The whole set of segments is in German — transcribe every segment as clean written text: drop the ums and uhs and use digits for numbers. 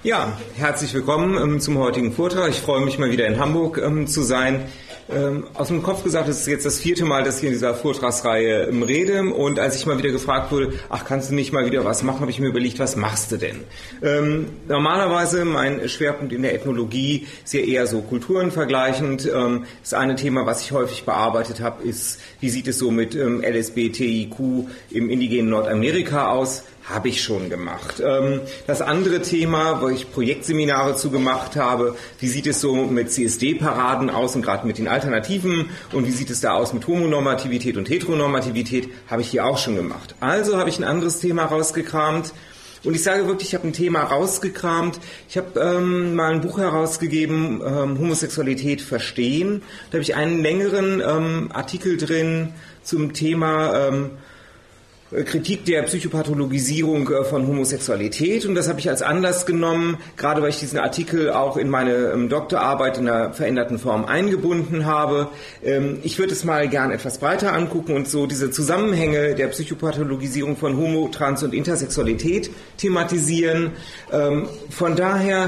Ja, herzlich willkommen zum heutigen Vortrag. Ich freue mich mal wieder in Hamburg zu sein. Aus dem Kopf gesagt, es ist jetzt das 4. Mal, dass ich in dieser Vortragsreihe rede. Und als ich mal wieder gefragt wurde, kannst du nicht mal wieder was machen, habe ich mir überlegt, was machst du denn? Normalerweise mein Schwerpunkt in der Ethnologie ist ja eher so kulturenvergleichend. Das eine Thema, was ich häufig bearbeitet habe, ist, wie sieht es so mit LSBTIQ im indigenen Nordamerika aus? Habe ich schon gemacht. Das andere Thema, wo ich Projektseminare zu gemacht habe, wie sieht es so mit CSD-Paraden aus und gerade mit den Alternativen und wie sieht es da aus mit Homonormativität und Heteronormativität, habe ich hier auch schon gemacht. Also habe ich ein anderes Thema rausgekramt und ich sage wirklich, ich habe ein Thema rausgekramt. Ich habe mal ein Buch herausgegeben, Homosexualität verstehen. Da habe ich einen längeren Artikel drin zum Thema Kritik der Psychopathologisierung von Homosexualität, und das habe ich als Anlass genommen, gerade weil ich diesen Artikel auch in meine Doktorarbeit in einer veränderten Form eingebunden habe. Ich würde es mal gern etwas breiter angucken und so diese Zusammenhänge der Psychopathologisierung von Homo-, Trans- und Intersexualität thematisieren. Von daher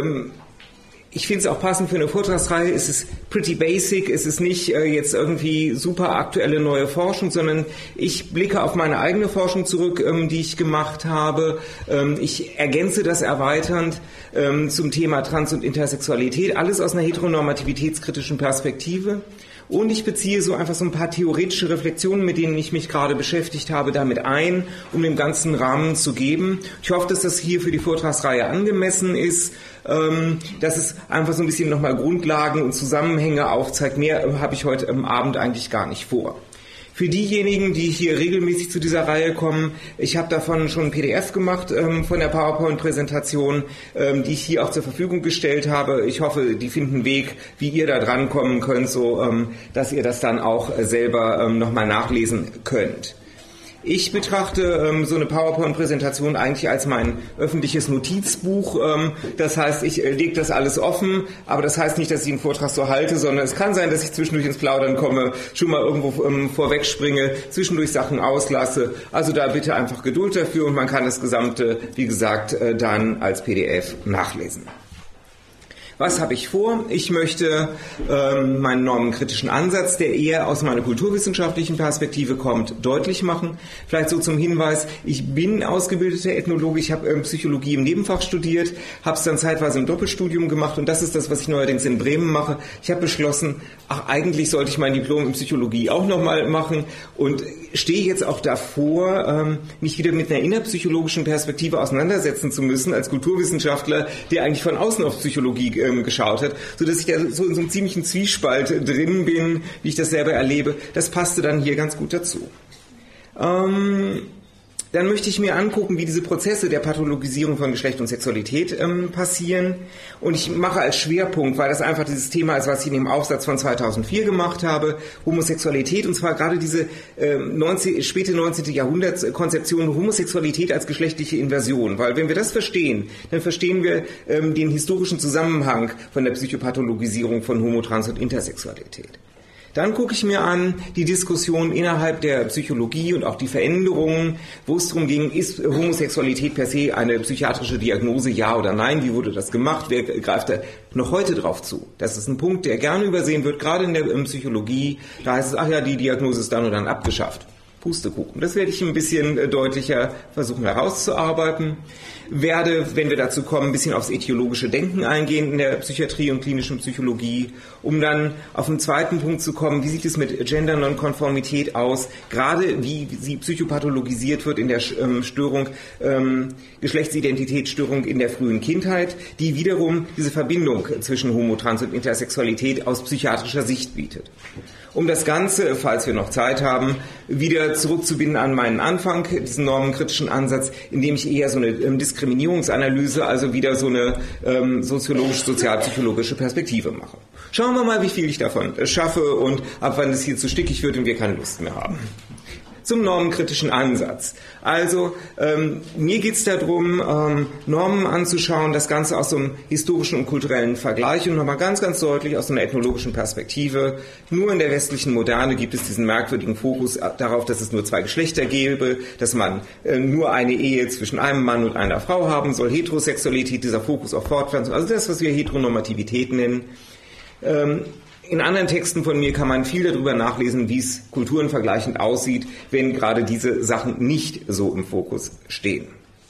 ich finde es auch passend für eine Vortragsreihe. Es ist pretty basic, es ist nicht jetzt irgendwie super aktuelle neue Forschung, sondern ich blicke auf meine eigene Forschung zurück, die ich gemacht habe. Ich ergänze das erweiternd zum Thema Trans- und Intersexualität, alles aus einer heteronormativitätskritischen Perspektive. Und ich beziehe so einfach so ein paar theoretische Reflexionen, mit denen ich mich gerade beschäftigt habe, damit ein, um dem ganzen Rahmen zu geben. Ich hoffe, dass das hier für die Vortragsreihe angemessen ist, dass es einfach so ein bisschen nochmal Grundlagen und Zusammenhänge aufzeigt. Mehr habe ich heute am Abend eigentlich gar nicht vor. Für diejenigen, die hier regelmäßig zu dieser Reihe kommen, ich habe davon schon ein PDF gemacht von der PowerPoint-Präsentation, die ich hier auch zur Verfügung gestellt habe. Ich hoffe, die finden einen Weg, wie ihr da dran kommen könnt, so dass ihr das dann auch selber nochmal nachlesen könnt. Ich betrachte so eine PowerPoint-Präsentation eigentlich als mein öffentliches Notizbuch. Das heißt, ich lege das alles offen, aber das heißt nicht, dass ich einen Vortrag so halte, sondern es kann sein, dass ich zwischendurch ins Plaudern komme, schon mal irgendwo vorwegspringe, zwischendurch Sachen auslasse. Also da bitte einfach Geduld dafür und man kann das Gesamte, wie gesagt, dann als PDF nachlesen. Was habe ich vor? Ich möchte meinen normenkritischen Ansatz, der eher aus meiner kulturwissenschaftlichen Perspektive kommt, deutlich machen. Vielleicht so zum Hinweis, ich bin ausgebildeter Ethnologe, ich habe Psychologie im Nebenfach studiert, habe es dann zeitweise im Doppelstudium gemacht und das ist das, was ich neuerdings in Bremen mache. Ich habe beschlossen, eigentlich sollte ich mein Diplom in Psychologie auch nochmal machen und stehe jetzt auch davor, mich wieder mit einer innerpsychologischen Perspektive auseinandersetzen zu müssen als Kulturwissenschaftler, der eigentlich von außen auf Psychologie geschaut hat, sodass ich da so in so einem ziemlichen Zwiespalt drin bin, wie ich das selber erlebe. Das passte dann hier ganz gut dazu. Dann möchte ich mir angucken, wie diese Prozesse der Pathologisierung von Geschlecht und Sexualität passieren. Und ich mache als Schwerpunkt, weil das einfach dieses Thema ist, was ich in dem Aufsatz von 2004 gemacht habe, Homosexualität, und zwar gerade diese späte 19. Jahrhundertskonzeption Homosexualität als geschlechtliche Inversion. Weil wenn wir das verstehen, dann verstehen wir den historischen Zusammenhang von der Psychopathologisierung von Homo-, Trans- und Intersexualität. Dann gucke ich mir an die Diskussion innerhalb der Psychologie und auch die Veränderungen, wo es darum ging, ist Homosexualität per se eine psychiatrische Diagnose, ja oder nein, wie wurde das gemacht, wer greift da noch heute drauf zu? Das ist ein Punkt, der gerne übersehen wird, gerade in der Psychologie. Da heißt es, die Diagnose ist dann und dann abgeschafft. Pustekuchen. Das werde ich ein bisschen deutlicher versuchen herauszuarbeiten. Werde, wenn wir dazu kommen, ein bisschen aufs etiologische Denken eingehen in der Psychiatrie und klinischen Psychologie, um dann auf den zweiten Punkt zu kommen, wie sieht es mit Gender-Nonkonformität aus, gerade wie sie psychopathologisiert wird in der Störung, Geschlechtsidentitätsstörung in der frühen Kindheit, die wiederum diese Verbindung zwischen Homo-, Trans- und Intersexualität aus psychiatrischer Sicht bietet. Um das Ganze, falls wir noch Zeit haben, wieder zurückzubinden an meinen Anfang, diesen normenkritischen Ansatz, indem ich eher so eine Diskriminierungsanalyse, also wieder so eine soziologisch-sozialpsychologische Perspektive mache. Schauen wir mal, wie viel ich davon schaffe und ab wann es hier zu stickig wird und wir keine Lust mehr haben. zum normenkritischen Ansatz. Also mir geht es darum, Normen anzuschauen, das Ganze aus so einem historischen und kulturellen Vergleich und nochmal ganz, ganz deutlich aus so einer ethnologischen Perspektive. Nur in der westlichen Moderne gibt es diesen merkwürdigen Fokus darauf, dass es nur zwei Geschlechter gäbe, dass man nur eine Ehe zwischen einem Mann und einer Frau haben soll, Heterosexualität, dieser Fokus auf Fortpflanzung, also das, was wir Heteronormativität nennen. In anderen Texten von mir kann man viel darüber nachlesen, wie es kulturenvergleichend aussieht, wenn gerade diese Sachen nicht so im Fokus stehen.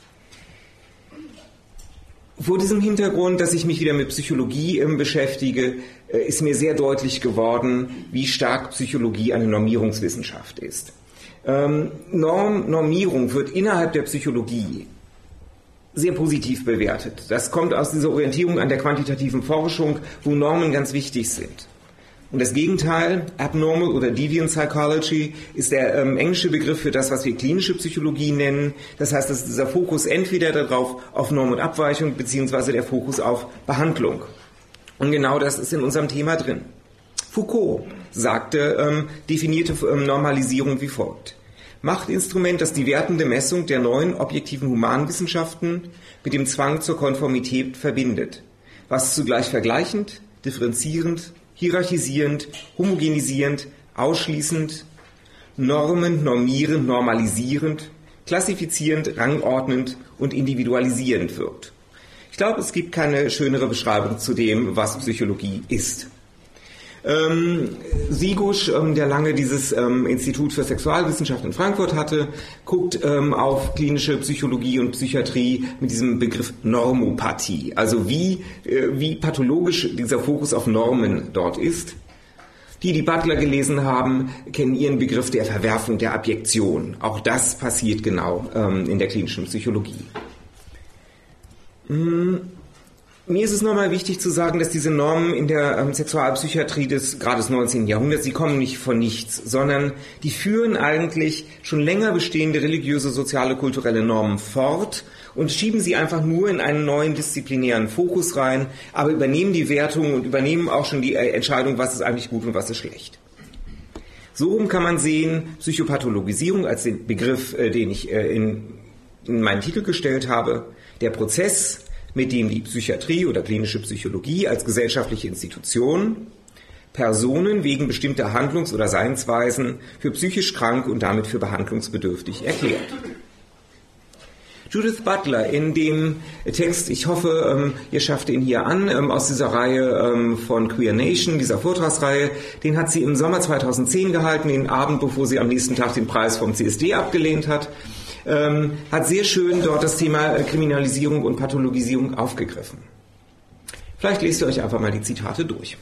Vor diesem Hintergrund, dass ich mich wieder mit Psychologie beschäftige, ist mir sehr deutlich geworden, wie stark Psychologie eine Normierungswissenschaft ist. Normierung wird innerhalb der Psychologie sehr positiv bewertet. Das kommt aus dieser Orientierung an der quantitativen Forschung, wo Normen ganz wichtig sind. Und das Gegenteil, Abnormal oder Deviant Psychology, ist der englische Begriff für das, was wir klinische Psychologie nennen. Das heißt, das ist dieser Fokus entweder darauf auf Norm und Abweichung, beziehungsweise der Fokus auf Behandlung. Und genau das ist in unserem Thema drin. Foucault definierte Normalisierung wie folgt. Machtinstrument, das die wertende Messung der neuen objektiven Humanwissenschaften mit dem Zwang zur Konformität verbindet, was zugleich vergleichend, differenzierend, hierarchisierend, homogenisierend, ausschließend, normend, normierend, normalisierend, klassifizierend, rangordnend und individualisierend wirkt. Ich glaube, es gibt keine schönere Beschreibung zu dem, was Psychologie ist. Sigusch, der lange dieses Institut für Sexualwissenschaft in Frankfurt hatte, guckt auf klinische Psychologie und Psychiatrie mit diesem Begriff Normopathie, also wie pathologisch dieser Fokus auf Normen dort ist. Die Butler gelesen haben, kennen ihren Begriff der Verwerfung der Abjektion. Auch das passiert genau in der klinischen Psychologie. Mir ist es nochmal wichtig zu sagen, dass diese Normen in der Sexualpsychiatrie gerade des 19. Jahrhunderts, die kommen nicht von nichts, sondern die führen eigentlich schon länger bestehende religiöse, soziale, kulturelle Normen fort und schieben sie einfach nur in einen neuen disziplinären Fokus rein, aber übernehmen die Wertung und übernehmen auch schon die Entscheidung, was ist eigentlich gut und was ist schlecht. So rum kann man sehen, Psychopathologisierung als den Begriff, den ich in meinen Titel gestellt habe, der Prozess, mit dem die Psychiatrie oder klinische Psychologie als gesellschaftliche Institution Personen wegen bestimmter Handlungs- oder Seinsweisen für psychisch krank und damit für behandlungsbedürftig erklärt. Judith Butler in dem Text, ich hoffe, ihr schafft ihn hier an, aus dieser Reihe von Queer Nation, dieser Vortragsreihe, den hat sie im Sommer 2010 gehalten, den Abend, bevor sie am nächsten Tag den Preis vom CSD abgelehnt hat. Hat sehr schön dort das Thema Kriminalisierung und Pathologisierung aufgegriffen. Vielleicht lest ihr euch einfach mal die Zitate durch.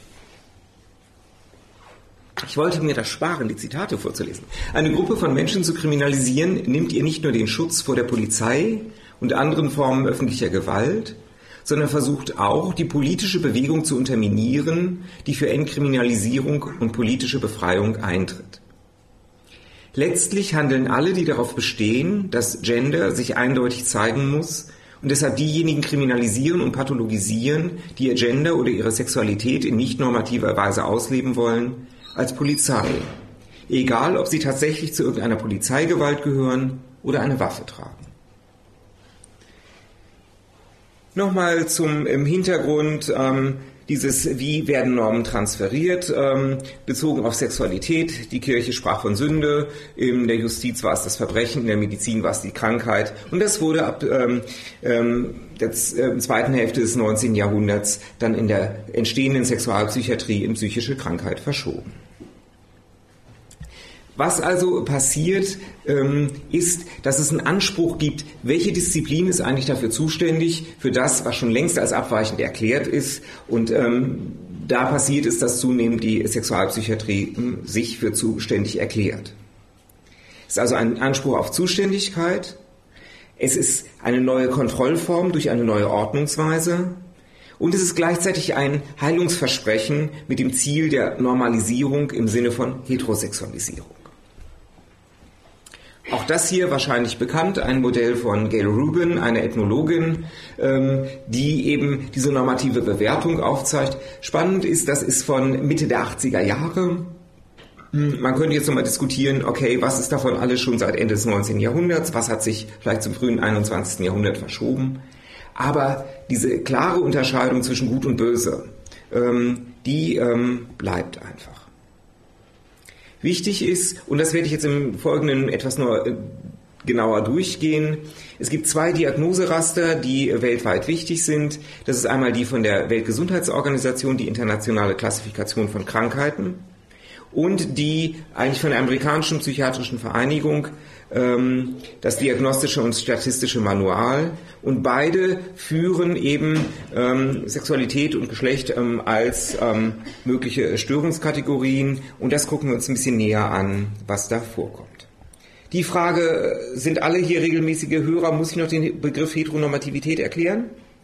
Ich wollte mir das sparen, die Zitate vorzulesen. Eine Gruppe von Menschen zu kriminalisieren, nimmt ihr nicht nur den Schutz vor der Polizei und anderen Formen öffentlicher Gewalt, sondern versucht auch, die politische Bewegung zu unterminieren, die für Entkriminalisierung und politische Befreiung eintritt. Letztlich handeln alle, die darauf bestehen, dass Gender sich eindeutig zeigen muss und deshalb diejenigen kriminalisieren und pathologisieren, die ihr Gender oder ihre Sexualität in nicht normativer Weise ausleben wollen, als Polizei. Egal, ob sie tatsächlich zu irgendeiner Polizeigewalt gehören oder eine Waffe tragen. Nochmal zum Hintergrund dieses, wie werden Normen transferiert, bezogen auf Sexualität. Die Kirche sprach von Sünde, in der Justiz war es das Verbrechen, in der Medizin war es die Krankheit. Und das wurde ab der zweiten Hälfte des 19. Jahrhunderts dann in der entstehenden Sexualpsychiatrie in psychische Krankheit verschoben. Was also passiert, ist, dass es einen Anspruch gibt, welche Disziplin ist eigentlich dafür zuständig, für das, was schon längst als abweichend erklärt ist. Und da passiert es, dass zunehmend die Sexualpsychiatrie sich für zuständig erklärt. Es ist also ein Anspruch auf Zuständigkeit. Es ist eine neue Kontrollform durch eine neue Ordnungsweise. Und es ist gleichzeitig ein Heilungsversprechen mit dem Ziel der Normalisierung im Sinne von Heterosexualisierung. Auch das hier wahrscheinlich bekannt, ein Modell von Gail Rubin, eine Ethnologin, die eben diese normative Bewertung aufzeigt. Spannend ist, das ist von Mitte der 80er Jahre. Man könnte jetzt nochmal diskutieren, okay, was ist davon alles schon seit Ende des 19. Jahrhunderts, was hat sich vielleicht zum frühen 21. Jahrhundert verschoben. Aber diese klare Unterscheidung zwischen Gut und Böse, die bleibt einfach. Wichtig ist, und das werde ich jetzt im Folgenden etwas genauer durchgehen, es gibt 2 Diagnoseraster, die weltweit wichtig sind. Das ist einmal die von der Weltgesundheitsorganisation, die internationale Klassifikation von Krankheiten, und die eigentlich von der amerikanischen psychiatrischen Vereinigung, das Diagnostische und Statistische Manual, und beide führen eben Sexualität und Geschlecht als mögliche Störungskategorien, und das gucken wir uns ein bisschen näher an, was da vorkommt. Die Frage, sind alle hier regelmäßige Hörer, muss ich noch den Begriff Heteronormativität erklären?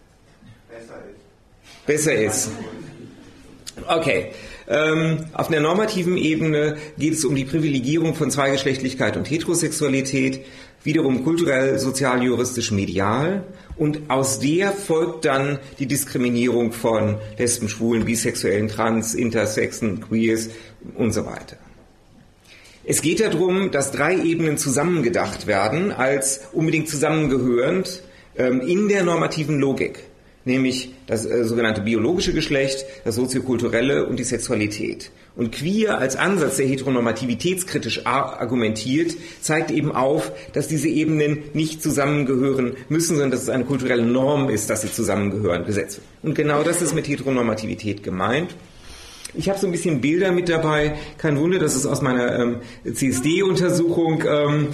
Besser ist. Okay. Auf einer normativen Ebene geht es um die Privilegierung von Zweigeschlechtlichkeit und Heterosexualität, wiederum kulturell, sozial, juristisch, medial, und aus der folgt dann die Diskriminierung von Lesben, Schwulen, Bisexuellen, Trans, Intersexen, Queers und so weiter. Es geht darum, dass 3 Ebenen zusammengedacht werden, als unbedingt zusammengehörend in der normativen Logik. Nämlich das sogenannte biologische Geschlecht, das soziokulturelle und die Sexualität. Und Queer als Ansatz, der heteronormativitätskritisch argumentiert, zeigt eben auf, dass diese Ebenen nicht zusammengehören müssen, sondern dass es eine kulturelle Norm ist, dass sie zusammengehören, gesetzt wird. Und genau das ist mit Heteronormativität gemeint. Ich habe so ein bisschen Bilder mit dabei. Kein Wunder, das ist aus meiner CSD-Untersuchung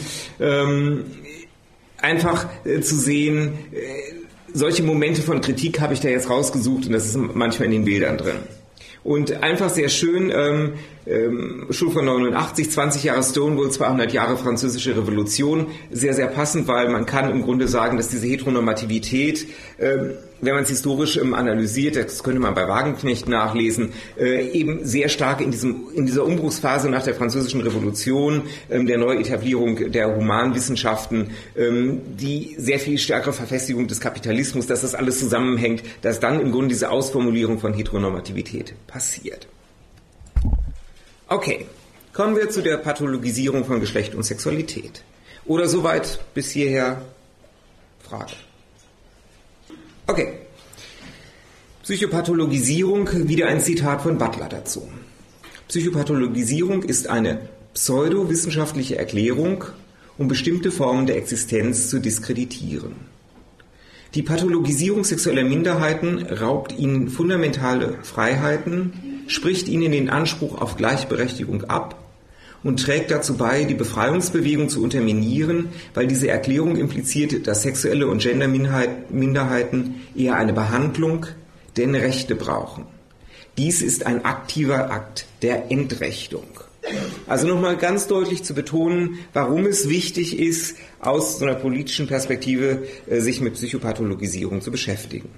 einfach zu sehen. Solche Momente von Kritik habe ich da jetzt rausgesucht, und das ist manchmal in den Bildern drin. Und einfach sehr schön, Schul von 89, 20 Jahre Stonewall, 200 Jahre französische Revolution, sehr, sehr passend, weil man kann im Grunde sagen, dass diese Heteronormativität, wenn man es historisch analysiert, das könnte man bei Wagenknecht nachlesen, eben sehr stark in dieser Umbruchsphase nach der französischen Revolution, der Neuetablierung der Humanwissenschaften, die sehr viel stärkere Verfestigung des Kapitalismus, dass das alles zusammenhängt, dass dann im Grunde diese Ausformulierung von Heteronormativität passiert. Okay, kommen wir zu der Pathologisierung von Geschlecht und Sexualität. Oder soweit bis hierher Frage. Okay. Psychopathologisierung, wieder ein Zitat von Butler dazu. Psychopathologisierung ist eine pseudowissenschaftliche Erklärung, um bestimmte Formen der Existenz zu diskreditieren. Die Pathologisierung sexueller Minderheiten raubt ihnen fundamentale Freiheiten, spricht ihnen den Anspruch auf Gleichberechtigung ab und trägt dazu bei, die Befreiungsbewegung zu unterminieren, weil diese Erklärung impliziert, dass sexuelle und Genderminderheiten eher eine Behandlung denn Rechte brauchen. Dies ist ein aktiver Akt der Entrechtung. Also nochmal ganz deutlich zu betonen, warum es wichtig ist, aus so einer politischen Perspektive sich mit Psychopathologisierung zu beschäftigen.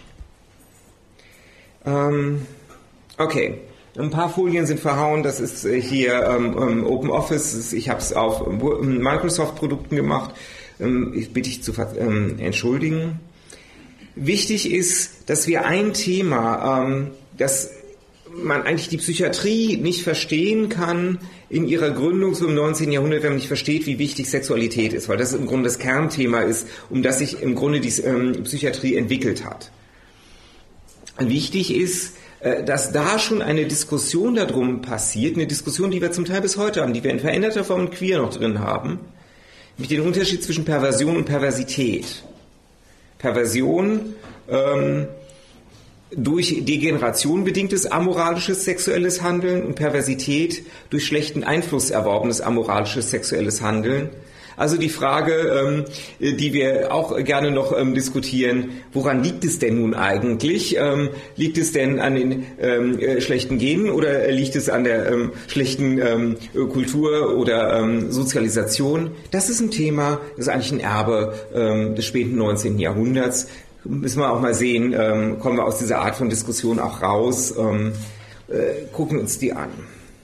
Okay, ein paar Folien sind verhauen, das ist hier Open Office, ich habe es auf Microsoft-Produkten gemacht, ich bitte dich zu entschuldigen. Wichtig ist, dass wir ein Thema, das man eigentlich die Psychiatrie nicht verstehen kann in ihrer Gründung so im 19. Jahrhundert, wenn man nicht versteht, wie wichtig Sexualität ist, weil das im Grunde das Kernthema ist, um das sich im Grunde die Psychiatrie entwickelt hat. Wichtig ist, dass da schon eine Diskussion darum passiert, eine Diskussion, die wir zum Teil bis heute haben, die wir in veränderter Form queer noch drin haben, mit dem Unterschied zwischen Perversion und Perversität. Perversion, durch Degeneration bedingtes amoralisches sexuelles Handeln und Perversität durch schlechten Einfluss erworbenes amoralisches sexuelles Handeln. Also die Frage, die wir auch gerne noch diskutieren, woran liegt es denn nun eigentlich? Liegt es denn an den schlechten Genen oder liegt es an der schlechten Kultur oder Sozialisation? Das ist ein Thema, das ist eigentlich ein Erbe des späten 19. Jahrhunderts. Müssen wir auch mal sehen, kommen wir aus dieser Art von Diskussion auch raus, gucken uns die an.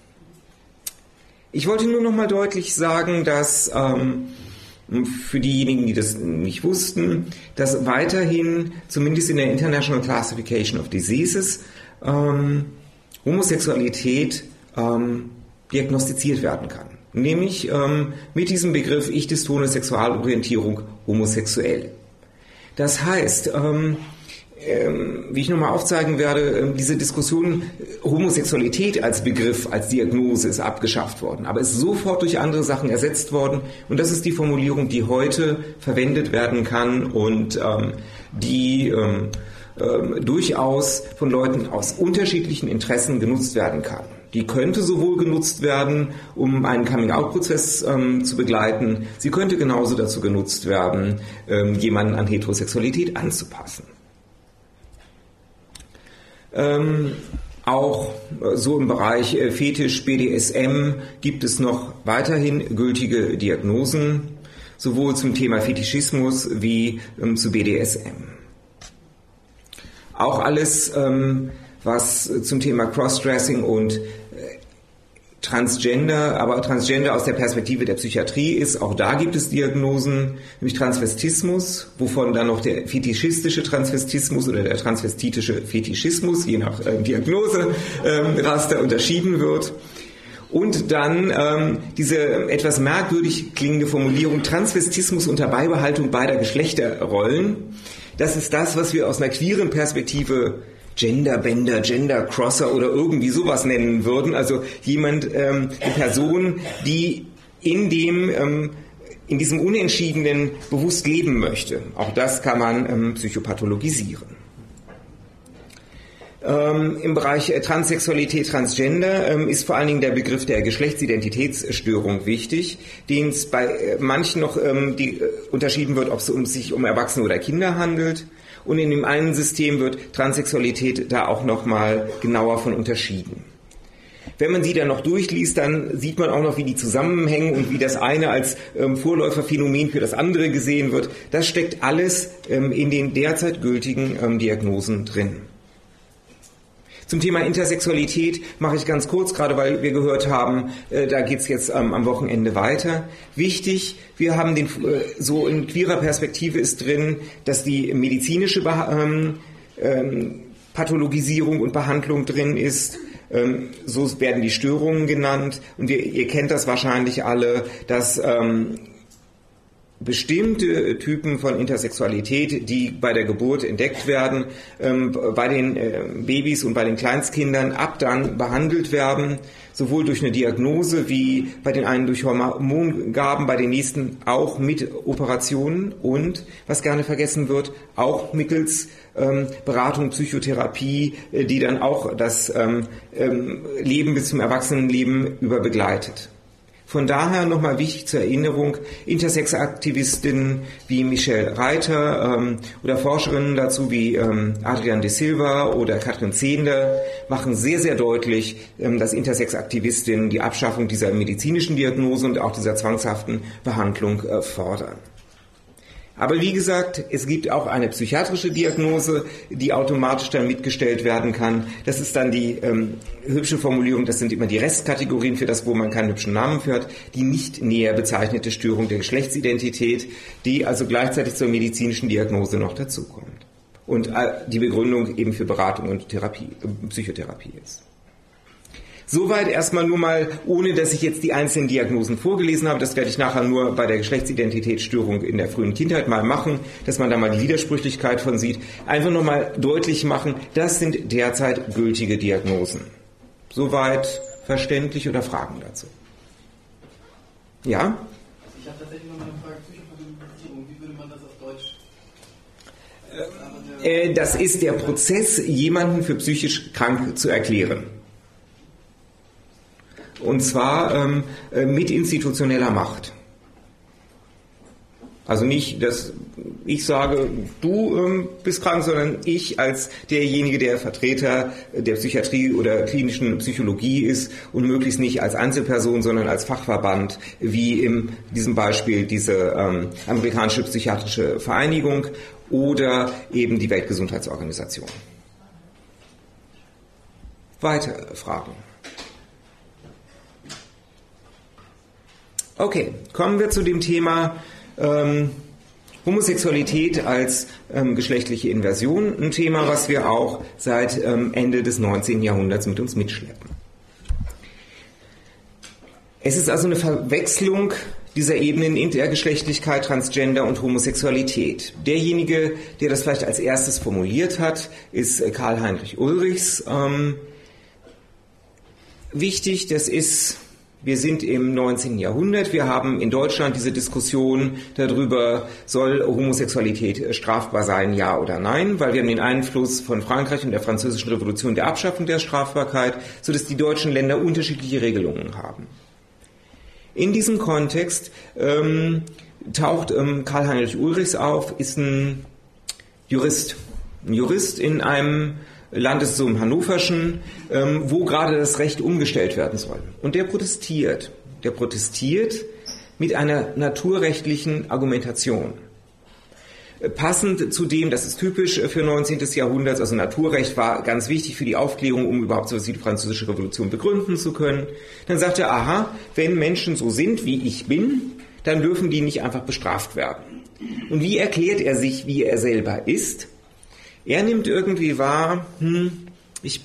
Ich wollte nur noch mal deutlich sagen, dass für diejenigen, die das nicht wussten, dass weiterhin, zumindest in der International Classification of Diseases, Homosexualität diagnostiziert werden kann. Nämlich mit diesem Begriff ich-dystone Sexualorientierung homosexuell. Das heißt, wie ich nochmal aufzeigen werde, diese Diskussion Homosexualität als Begriff, als Diagnose ist abgeschafft worden, aber ist sofort durch andere Sachen ersetzt worden und das ist die Formulierung, die heute verwendet werden kann und die durchaus von Leuten aus unterschiedlichen Interessen genutzt werden kann. Die könnte sowohl genutzt werden, um einen Coming-out-Prozess zu begleiten, sie könnte genauso dazu genutzt werden, jemanden an Heterosexualität anzupassen. Auch so im Bereich Fetisch, BDSM gibt es noch weiterhin gültige Diagnosen, sowohl zum Thema Fetischismus wie zu BDSM. Auch alles, was zum Thema Crossdressing und Transgender, aber Transgender aus der Perspektive der Psychiatrie ist, auch da gibt es Diagnosen, nämlich Transvestismus, wovon dann noch der fetischistische Transvestismus oder der transvestitische Fetischismus, je nach Diagnoseraster unterschieden wird. Und dann diese etwas merkwürdig klingende Formulierung Transvestismus unter Beibehaltung beider Geschlechterrollen. Das ist das, was wir aus einer queeren Perspektive Genderbender, Gendercrosser oder irgendwie sowas nennen würden. Also jemand, eine Person, die in diesem Unentschiedenen bewusst leben möchte. Auch das kann man psychopathologisieren. Im Bereich Transsexualität, Transgender ist vor allen Dingen der Begriff der Geschlechtsidentitätsstörung wichtig, den es bei manchen noch unterschieden wird, ob es sich um Erwachsene oder Kinder handelt. Und in dem einen System wird Transsexualität da auch nochmal genauer von unterschieden. Wenn man sie dann noch durchliest, dann sieht man auch noch, wie die zusammenhängen und wie das eine als Vorläuferphänomen für das andere gesehen wird. Das steckt alles in den derzeit gültigen Diagnosen drin. Zum Thema Intersexualität mache ich ganz kurz, gerade weil wir gehört haben, da geht es jetzt am Wochenende weiter. Wichtig, wir haben so in queerer Perspektive ist drin, dass die medizinische Pathologisierung und Behandlung drin ist. So werden die Störungen genannt. Und ihr kennt das wahrscheinlich alle, dass bestimmte Typen von Intersexualität, die bei der Geburt entdeckt werden, bei den Babys und bei den Kleinstkindern ab dann behandelt werden, sowohl durch eine Diagnose wie bei den einen durch Hormongaben, bei den nächsten auch mit Operationen und, was gerne vergessen wird, auch mittels Beratung, Psychotherapie, die dann auch das Leben bis zum Erwachsenenleben über begleitet. Von daher nochmal wichtig zur Erinnerung, Intersex-Aktivistinnen wie Michelle Reiter oder Forscherinnen dazu wie Adrian de Silva oder Katrin Zehnder machen sehr, sehr deutlich, dass Intersex-Aktivistinnen die Abschaffung dieser medizinischen Diagnose und auch dieser zwangshaften Behandlung fordern. Aber wie gesagt, es gibt auch eine psychiatrische Diagnose, die automatisch dann mitgestellt werden kann. Das ist dann die hübsche Formulierung, das sind immer die Restkategorien für das, wo man keinen hübschen Namen für hat, die nicht näher bezeichnete Störung der Geschlechtsidentität, die also gleichzeitig zur medizinischen Diagnose noch dazukommt. Und die Begründung eben für Beratung und Psychotherapie ist. Soweit erstmal nur mal, ohne dass ich jetzt die einzelnen Diagnosen vorgelesen habe. Das werde ich nachher nur bei der Geschlechtsidentitätsstörung in der frühen Kindheit mal machen, dass man da mal die Widersprüchlichkeit von sieht. Einfach nochmal deutlich machen, das sind derzeit gültige Diagnosen. Soweit verständlich oder Fragen dazu? Ja? Ich habe tatsächlich noch eine Frage zur Psychopathologisierung. Wie würde man das auf Deutsch? Das ist der Prozess, jemanden für psychisch krank zu erklären. Und zwar mit institutioneller Macht. Also nicht, dass ich sage, du bist krank, sondern ich als derjenige, der Vertreter der Psychiatrie oder klinischen Psychologie ist und möglichst nicht als Einzelperson, sondern als Fachverband, wie in diesem Beispiel diese amerikanische psychiatrische Vereinigung oder eben die Weltgesundheitsorganisation. Weitere Fragen? Okay, kommen wir zu dem Thema Homosexualität als geschlechtliche Inversion, ein Thema, was wir auch seit Ende des 19. Jahrhunderts mit uns mitschleppen. Es ist also eine Verwechslung dieser Ebenen Intergeschlechtlichkeit, Transgender und Homosexualität. Derjenige, der das vielleicht als erstes formuliert hat, ist Karl-Heinrich Ulrichs. Wichtig, wir sind im 19. Jahrhundert, wir haben in Deutschland diese Diskussion darüber, soll Homosexualität strafbar sein, ja oder nein, weil wir haben den Einfluss von Frankreich und der Französischen Revolution der Abschaffung der Strafbarkeit, sodass die deutschen Länder unterschiedliche Regelungen haben. In diesem Kontext taucht Karl-Heinrich Ulrichs auf, ist ein Jurist in einem Land, so im Hannoverschen, wo gerade das Recht umgestellt werden soll. Und der protestiert mit einer naturrechtlichen Argumentation. Passend zu dem, das ist typisch für 19. Jahrhundert, also Naturrecht war ganz wichtig für die Aufklärung, um überhaupt so etwas wie die Französische Revolution begründen zu können. Dann sagt er, aha, wenn Menschen so sind, wie ich bin, dann dürfen die nicht einfach bestraft werden. Und wie erklärt er sich, wie er selber ist? Er nimmt irgendwie wahr, ich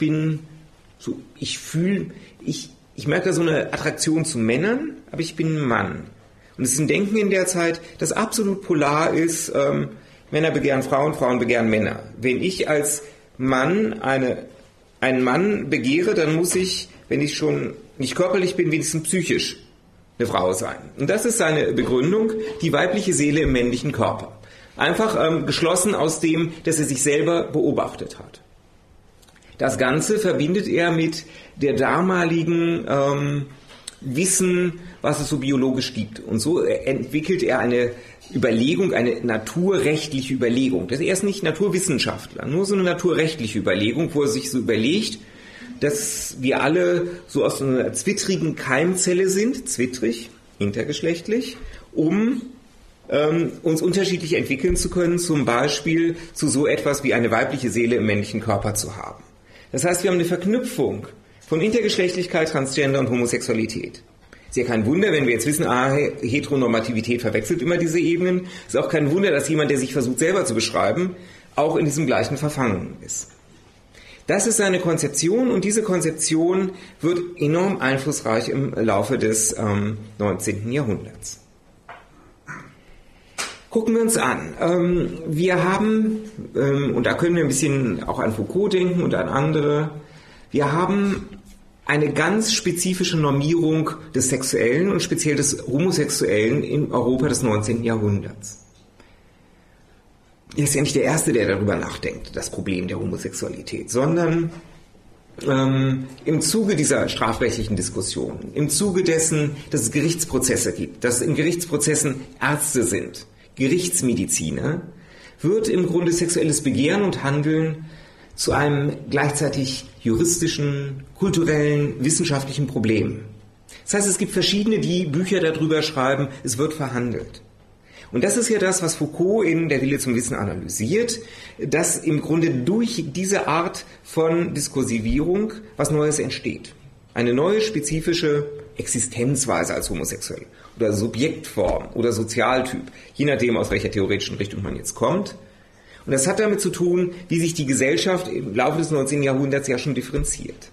merke da so eine Attraktion zu Männern, aber ich bin ein Mann. Und es ist ein Denken in der Zeit, das absolut polar ist, Männer begehren Frauen, Frauen begehren Männer. Wenn ich als Mann einen Mann begehre, dann muss ich, wenn ich schon nicht körperlich bin, wenigstens psychisch eine Frau sein. Und das ist seine Begründung, die weibliche Seele im männlichen Körper. Einfach geschlossen aus dem, dass er sich selber beobachtet hat. Das Ganze verbindet er mit der damaligen Wissen, was es so biologisch gibt. Und so entwickelt er eine Überlegung, eine naturrechtliche Überlegung. Er ist nicht Naturwissenschaftler, nur so eine naturrechtliche Überlegung, wo er sich so überlegt, dass wir alle so aus einer zwittrigen Keimzelle sind, zwittrig, intergeschlechtlich, um uns unterschiedlich entwickeln zu können, zum Beispiel zu so etwas wie eine weibliche Seele im männlichen Körper zu haben. Das heißt, wir haben eine Verknüpfung von Intergeschlechtlichkeit, Transgender und Homosexualität. Ist ja kein Wunder, wenn wir jetzt wissen, Heteronormativität verwechselt immer diese Ebenen. Ist auch kein Wunder, dass jemand, der sich versucht selber zu beschreiben, auch in diesem gleichen Verfangen ist. Das ist seine Konzeption und diese Konzeption wird enorm einflussreich im Laufe des 19. Jahrhunderts. Gucken wir uns an. Wir haben, und da können wir ein bisschen auch an Foucault denken und an andere, wir haben eine ganz spezifische Normierung des Sexuellen und speziell des Homosexuellen in Europa des 19. Jahrhunderts. Er ist ja nicht der Erste, der darüber nachdenkt, das Problem der Homosexualität, sondern im Zuge dieser strafrechtlichen Diskussion, im Zuge dessen, dass es Gerichtsprozesse gibt, dass in Gerichtsprozessen Ärzte sind, Gerichtsmediziner, wird im Grunde sexuelles Begehren und Handeln zu einem gleichzeitig juristischen, kulturellen, wissenschaftlichen Problem. Das heißt, es gibt verschiedene, die Bücher darüber schreiben, es wird verhandelt. Und das ist ja das, was Foucault in Der Wille zum Wissen analysiert, dass im Grunde durch diese Art von Diskursivierung was Neues entsteht. Eine neue spezifische Existenzweise als homosexuell oder Subjektform oder Sozialtyp, je nachdem, aus welcher theoretischen Richtung man jetzt kommt. Und das hat damit zu tun, wie sich die Gesellschaft im Laufe des 19. Jahrhunderts ja schon differenziert.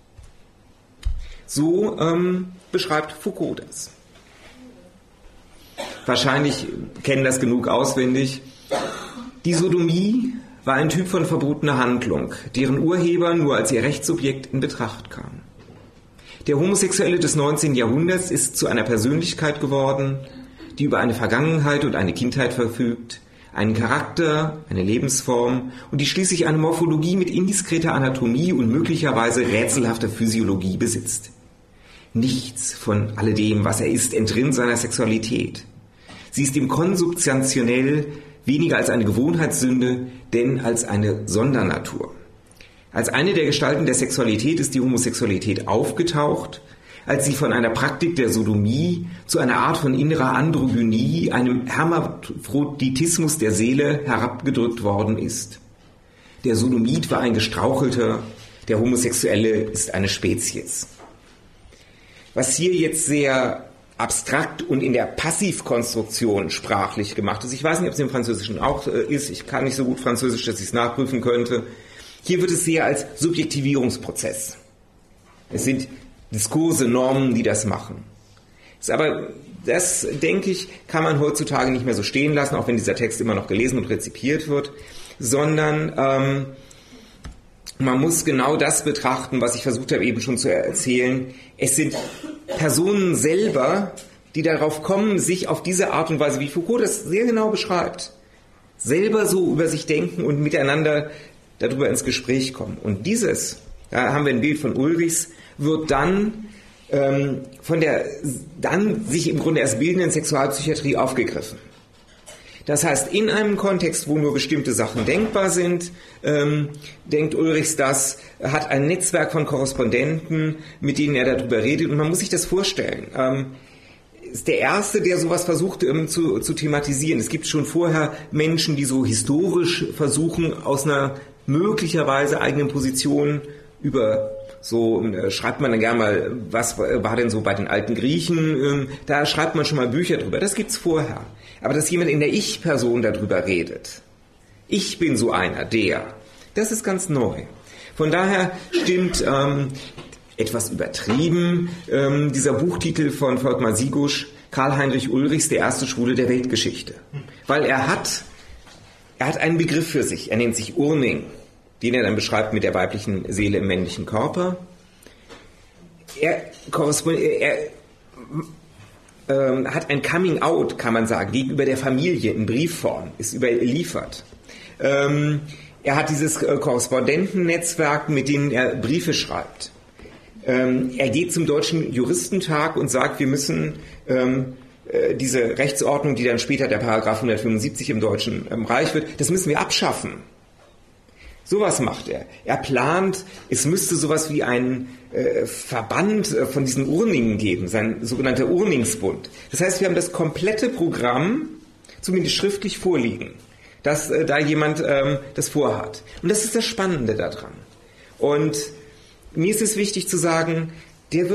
So beschreibt Foucault das. Wahrscheinlich kennen das genug auswendig. Die Sodomie war ein Typ von verbotener Handlung, deren Urheber nur als ihr Rechtssubjekt in Betracht kam. Der Homosexuelle des 19. Jahrhunderts ist zu einer Persönlichkeit geworden, die über eine Vergangenheit und eine Kindheit verfügt, einen Charakter, eine Lebensform und die schließlich eine Morphologie mit indiskreter Anatomie und möglicherweise rätselhafter Physiologie besitzt. Nichts von alledem, was er ist, entrinnt seiner Sexualität. Sie ist ihm konsubstantiell weniger als eine Gewohnheitssünde, denn als eine Sondernatur. Als eine der Gestalten der Sexualität ist die Homosexualität aufgetaucht, als sie von einer Praktik der Sodomie zu einer Art von innerer Androgynie, einem Hermaphroditismus der Seele herabgedrückt worden ist. Der Sodomit war ein Gestrauchelter, der Homosexuelle ist eine Spezies. Was hier jetzt sehr abstrakt und in der Passivkonstruktion sprachlich gemacht ist, ich weiß nicht, ob es im Französischen auch ist, ich kann nicht so gut Französisch, dass ich es nachprüfen könnte. Hier wird es sehr als Subjektivierungsprozess. Es sind Diskurse, Normen, die das machen. Aber das, denke ich, kann man heutzutage nicht mehr so stehen lassen, auch wenn dieser Text immer noch gelesen und rezipiert wird, sondern man muss genau das betrachten, was ich versucht habe eben schon zu erzählen. Es sind Personen selber, die darauf kommen, sich auf diese Art und Weise, wie Foucault das sehr genau beschreibt, selber so über sich denken und miteinander darüber ins Gespräch kommen. Und dieses, da haben wir ein Bild von Ulrichs, wird dann von der dann sich im Grunde erst bildenden Sexualpsychiatrie aufgegriffen. Das heißt, in einem Kontext, wo nur bestimmte Sachen denkbar sind, denkt Ulrichs das, hat ein Netzwerk von Korrespondenten, mit denen er darüber redet. Und man muss sich das vorstellen. Ist der Erste, der sowas versucht zu thematisieren. Es gibt schon vorher Menschen, die so historisch versuchen, aus einer möglicherweise eigenen Position über so schreibt man dann gerne mal, was war denn so bei den alten Griechen, da schreibt man schon mal Bücher drüber, das gibt's vorher. Aber dass jemand in der Ich-Person darüber redet, ich bin so einer, der, das ist ganz neu. Von daher stimmt etwas übertrieben dieser Buchtitel von Volkmar Sigusch, Karl-Heinrich Ulrichs, der erste Schwule der Weltgeschichte. Weil er hat einen Begriff für sich, er nennt sich Urning, den er dann beschreibt mit der weiblichen Seele im männlichen Körper. Er hat ein Coming-out, kann man sagen, gegenüber der Familie in Briefform, ist überliefert. Er hat dieses Korrespondentennetzwerk, mit denen er Briefe schreibt. Er geht zum Deutschen Juristentag und sagt, wir müssen diese Rechtsordnung, die dann später der Paragraph 175 im Deutschen Reich wird, das müssen wir abschaffen. Sowas macht er. Er plant, es müsste sowas wie einen Verband von diesen Urningen geben, sein sogenannter Urningsbund. Das heißt, wir haben das komplette Programm, zumindest schriftlich vorliegen, dass da jemand das vorhat. Und das ist das Spannende daran. Und mir ist es wichtig zu sagen, der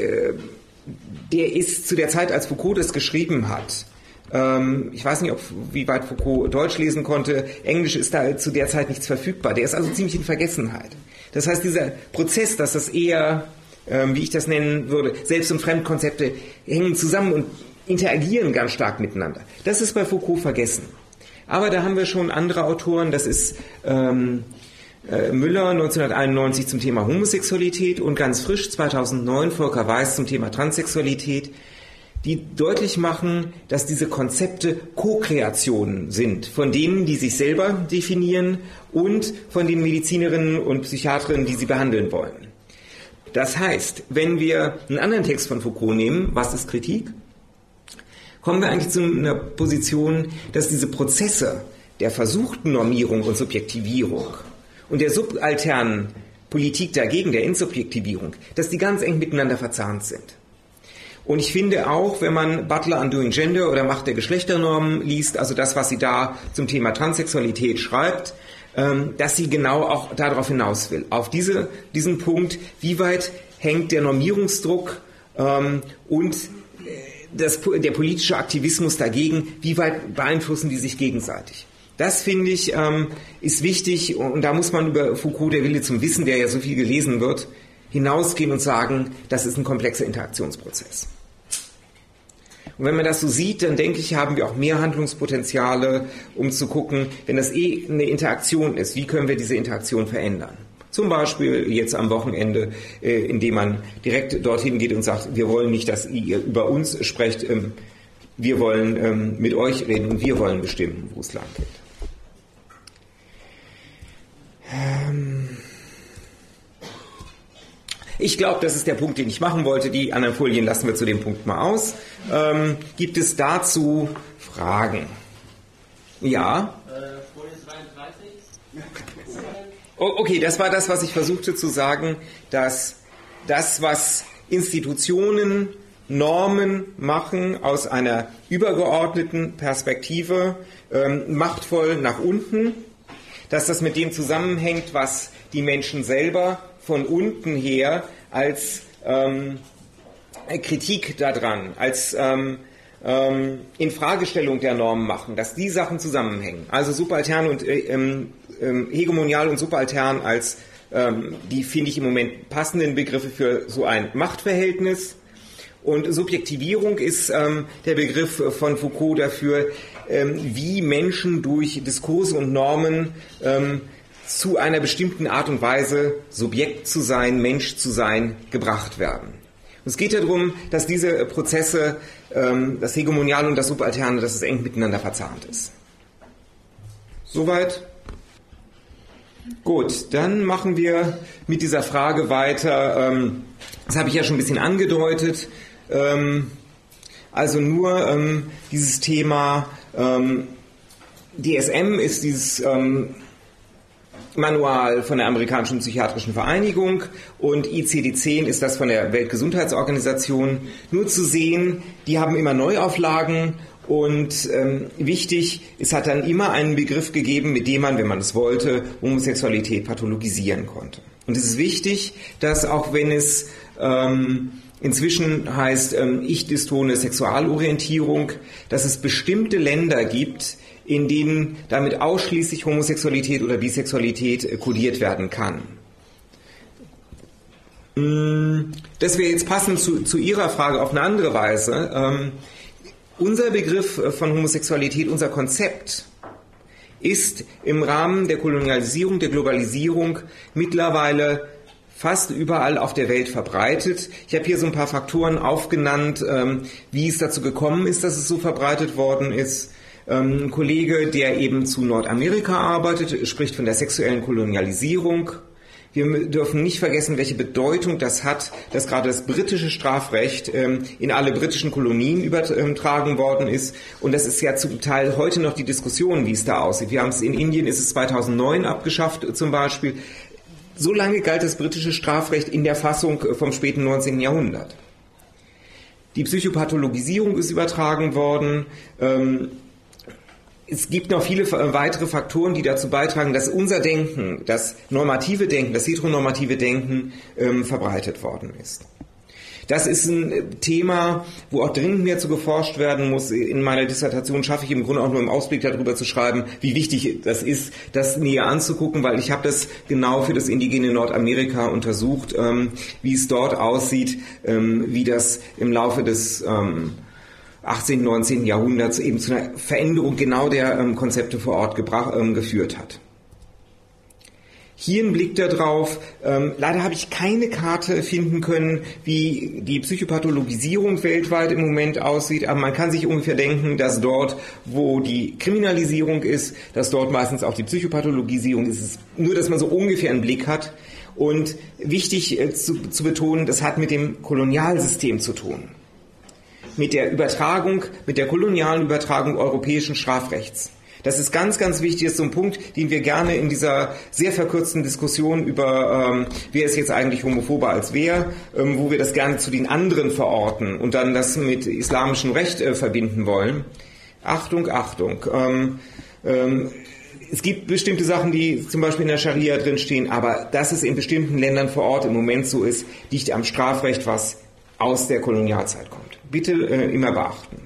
ist zu der Zeit, als Foucault das geschrieben hat, ich weiß nicht, wie weit Foucault Deutsch lesen konnte. Englisch ist da zu der Zeit nichts verfügbar. Der ist also ziemlich in Vergessenheit. Das heißt, dieser Prozess, dass das eher, wie ich das nennen würde, Selbst- und Fremdkonzepte hängen zusammen und interagieren ganz stark miteinander. Das ist bei Foucault vergessen. Aber da haben wir schon andere Autoren. Das ist Müller 1991 zum Thema Homosexualität und ganz frisch 2009 Volker Weiß zum Thema Transsexualität, die deutlich machen, dass diese Konzepte Co-Kreationen sind, von denen, die sich selber definieren und von den Medizinerinnen und Psychiaterinnen, die sie behandeln wollen. Das heißt, wenn wir einen anderen Text von Foucault nehmen, was ist Kritik, kommen wir eigentlich zu einer Position, dass diese Prozesse der versuchten Normierung und Subjektivierung und der subalternen Politik dagegen, der Insubjektivierung, dass die ganz eng miteinander verzahnt sind. Und ich finde auch, wenn man Butler Undoing Gender oder Macht der Geschlechternormen liest, also das, was sie da zum Thema Transsexualität schreibt, dass sie genau auch darauf hinaus will. Auf diesen Punkt, wie weit hängt der Normierungsdruck und der politische Aktivismus dagegen, wie weit beeinflussen die sich gegenseitig. Das, finde ich, ist wichtig und da muss man über Foucault, der Wille zum Wissen, der ja so viel gelesen wird, hinausgehen und sagen, das ist ein komplexer Interaktionsprozess. Und wenn man das so sieht, dann denke ich, haben wir auch mehr Handlungspotenziale, um zu gucken, wenn das eine Interaktion ist, wie können wir diese Interaktion verändern? Zum Beispiel jetzt am Wochenende, indem man direkt dorthin geht und sagt, wir wollen nicht, dass ihr über uns sprecht, wir wollen mit euch reden und wir wollen bestimmen, wo es lang geht. Ich glaube, das ist der Punkt, den ich machen wollte. Die anderen Folien lassen wir zu dem Punkt mal aus. Gibt es dazu Fragen? Ja? Folie 32. Okay, das war das, was ich versuchte zu sagen, dass das, was Institutionen, Normen machen aus einer übergeordneten Perspektive, machtvoll nach unten, dass das mit dem zusammenhängt, was die Menschen selber von unten her als Kritik daran, als Infragestellung der Normen machen, dass die Sachen zusammenhängen. Also subaltern und hegemonial und subaltern als die, finde ich, im Moment passenden Begriffe für so ein Machtverhältnis Und Subjektivierung ist der Begriff von Foucault dafür, wie Menschen durch Diskurse und Normen zu einer bestimmten Art und Weise Subjekt zu sein, Mensch zu sein, gebracht werden. Und es geht darum, dass diese Prozesse, das Hegemoniale und das Subalterne, dass es eng miteinander verzahnt ist. Soweit? Gut, dann machen wir mit dieser Frage weiter. Das habe ich ja schon ein bisschen angedeutet. Also nur dieses Thema DSM ist dieses Manual von der amerikanischen psychiatrischen Vereinigung und ICD-10 ist das von der Weltgesundheitsorganisation. Nur zu sehen, die haben immer Neuauflagen und wichtig, es hat dann immer einen Begriff gegeben, mit dem man, wenn man es wollte, Homosexualität pathologisieren konnte. Und es ist wichtig, dass auch wenn es inzwischen heißt ich-dystone Sexualorientierung, dass es bestimmte Länder gibt, in denen damit ausschließlich Homosexualität oder Bisexualität kodiert werden kann. Das wäre jetzt passend zu Ihrer Frage auf eine andere Weise. Unser Begriff von Homosexualität, unser Konzept, ist im Rahmen der Kolonialisierung, der Globalisierung mittlerweile fast überall auf der Welt verbreitet. Ich habe hier so ein paar Faktoren aufgenannt, wie es dazu gekommen ist, dass es so verbreitet worden ist. Ein Kollege, der eben zu Nordamerika arbeitet, spricht von der sexuellen Kolonialisierung. Wir dürfen nicht vergessen, welche Bedeutung das hat, dass gerade das britische Strafrecht in alle britischen Kolonien übertragen worden ist. Und das ist ja zum Teil heute noch die Diskussion, wie es da aussieht. Wir haben es in Indien, ist es 2009 abgeschafft zum Beispiel. So lange galt das britische Strafrecht in der Fassung vom späten 19. Jahrhundert. Die Psychopathologisierung ist übertragen worden. Es gibt noch viele weitere Faktoren, die dazu beitragen, dass unser Denken, das normative Denken, das heteronormative Denken verbreitet worden ist. Das ist ein Thema, wo auch dringend mehr zu geforscht werden muss. In meiner Dissertation schaffe ich im Grunde auch nur im Ausblick darüber zu schreiben, wie wichtig das ist, das näher anzugucken, weil ich habe das genau für das indigene Nordamerika untersucht, wie es dort aussieht, wie das im Laufe des 18., 19. Jahrhunderts eben zu einer Veränderung genau der Konzepte vor Ort geführt hat. Hier ein Blick darauf. Leider habe ich keine Karte finden können, wie die Psychopathologisierung weltweit im Moment aussieht, aber man kann sich ungefähr denken, dass dort, wo die Kriminalisierung ist, dass dort meistens auch die Psychopathologisierung ist. Nur, dass man so ungefähr einen Blick hat. Und wichtig zu betonen, das hat mit dem Kolonialsystem zu tun. Mit der Übertragung, mit der kolonialen Übertragung europäischen Strafrechts. Das ist ganz, ganz wichtig, das ist so ein Punkt, den wir gerne in dieser sehr verkürzten Diskussion über wer ist jetzt eigentlich homophober als wer, wo wir das gerne zu den anderen verorten und dann das mit islamischem Recht verbinden wollen. Achtung, Achtung. Es gibt bestimmte Sachen, die zum Beispiel in der Scharia drinstehen, aber dass es in bestimmten Ländern vor Ort im Moment so ist, liegt am Strafrecht, was aus der Kolonialzeit kommt. Bitte immer beachten.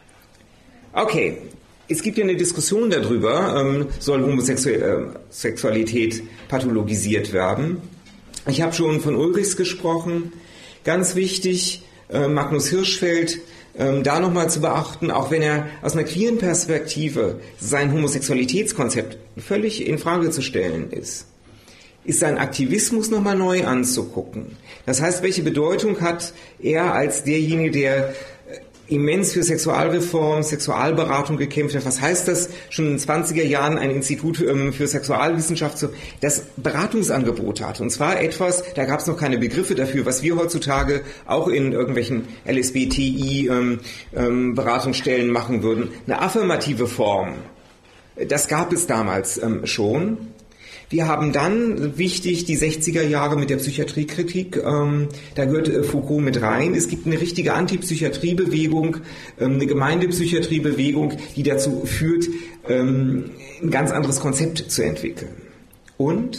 Okay. Es gibt ja eine Diskussion darüber, soll Homosexualität pathologisiert werden. Ich habe schon von Ulrichs gesprochen. Ganz wichtig, Magnus Hirschfeld, da nochmal zu beachten, auch wenn er aus einer queeren Perspektive sein Homosexualitätskonzept völlig in Frage zu stellen ist sein Aktivismus nochmal neu anzugucken. Das heißt, welche Bedeutung hat er als derjenige, der immens für Sexualreform, Sexualberatung gekämpft hat. Was heißt das? Schon in den 20er Jahren ein Institut für Sexualwissenschaft, das Beratungsangebot hat. Und zwar etwas, da gab es noch keine Begriffe dafür, was wir heutzutage auch in irgendwelchen LSBTI-Beratungsstellen machen würden. Eine affirmative Form. Das gab es damals schon. Wir haben dann, wichtig, die 60er Jahre mit der Psychiatriekritik, da gehört Foucault mit rein. Es gibt eine richtige Antipsychiatriebewegung, eine Gemeindepsychiatriebewegung, die dazu führt, ein ganz anderes Konzept zu entwickeln. Und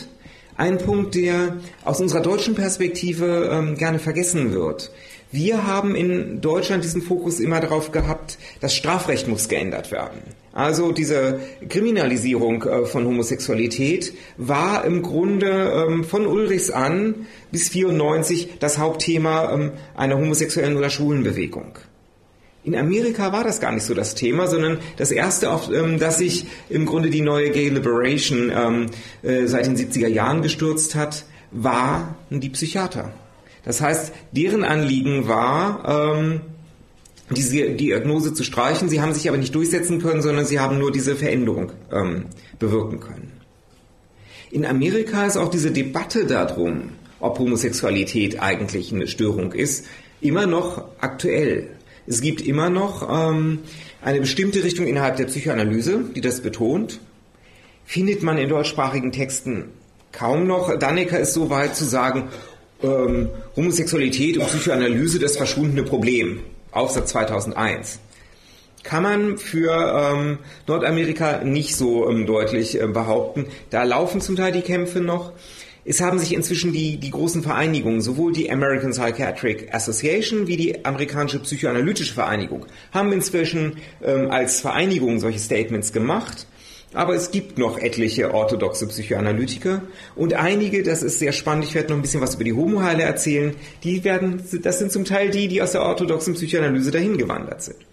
Ein Punkt, der aus unserer deutschen Perspektive gerne vergessen wird. Wir haben in Deutschland diesen Fokus immer darauf gehabt, das Strafrecht muss geändert werden. Also diese Kriminalisierung von Homosexualität war im Grunde von Ulrichs an bis 1994 das Hauptthema einer homosexuellen oder schwulen Bewegung. In Amerika war das gar nicht so das Thema, sondern das erste, auf das sich im Grunde die neue Gay Liberation seit den 70er Jahren gestürzt hat, waren die Psychiater. Das heißt, deren Anliegen war, diese Diagnose zu streichen. Sie haben sich aber nicht durchsetzen können, sondern sie haben nur diese Veränderung bewirken können. In Amerika ist auch diese Debatte darum, ob Homosexualität eigentlich eine Störung ist, immer noch aktuell. Es gibt immer noch eine bestimmte Richtung innerhalb der Psychoanalyse, die das betont. Findet man in deutschsprachigen Texten kaum noch. Dannecker ist so weit zu sagen, Homosexualität und Psychoanalyse, das verschwundene Problem. Aufsatz 2001. Kann man für Nordamerika nicht so deutlich behaupten. Da laufen zum Teil die Kämpfe noch. Es haben sich inzwischen die großen Vereinigungen, sowohl die American Psychiatric Association wie die amerikanische Psychoanalytische Vereinigung, haben inzwischen als Vereinigung solche Statements gemacht. Aber es gibt noch etliche orthodoxe Psychoanalytiker und einige, das ist sehr spannend, ich werde noch ein bisschen was über die Homoheile erzählen, das sind zum Teil die aus der orthodoxen Psychoanalyse dahin gewandert sind.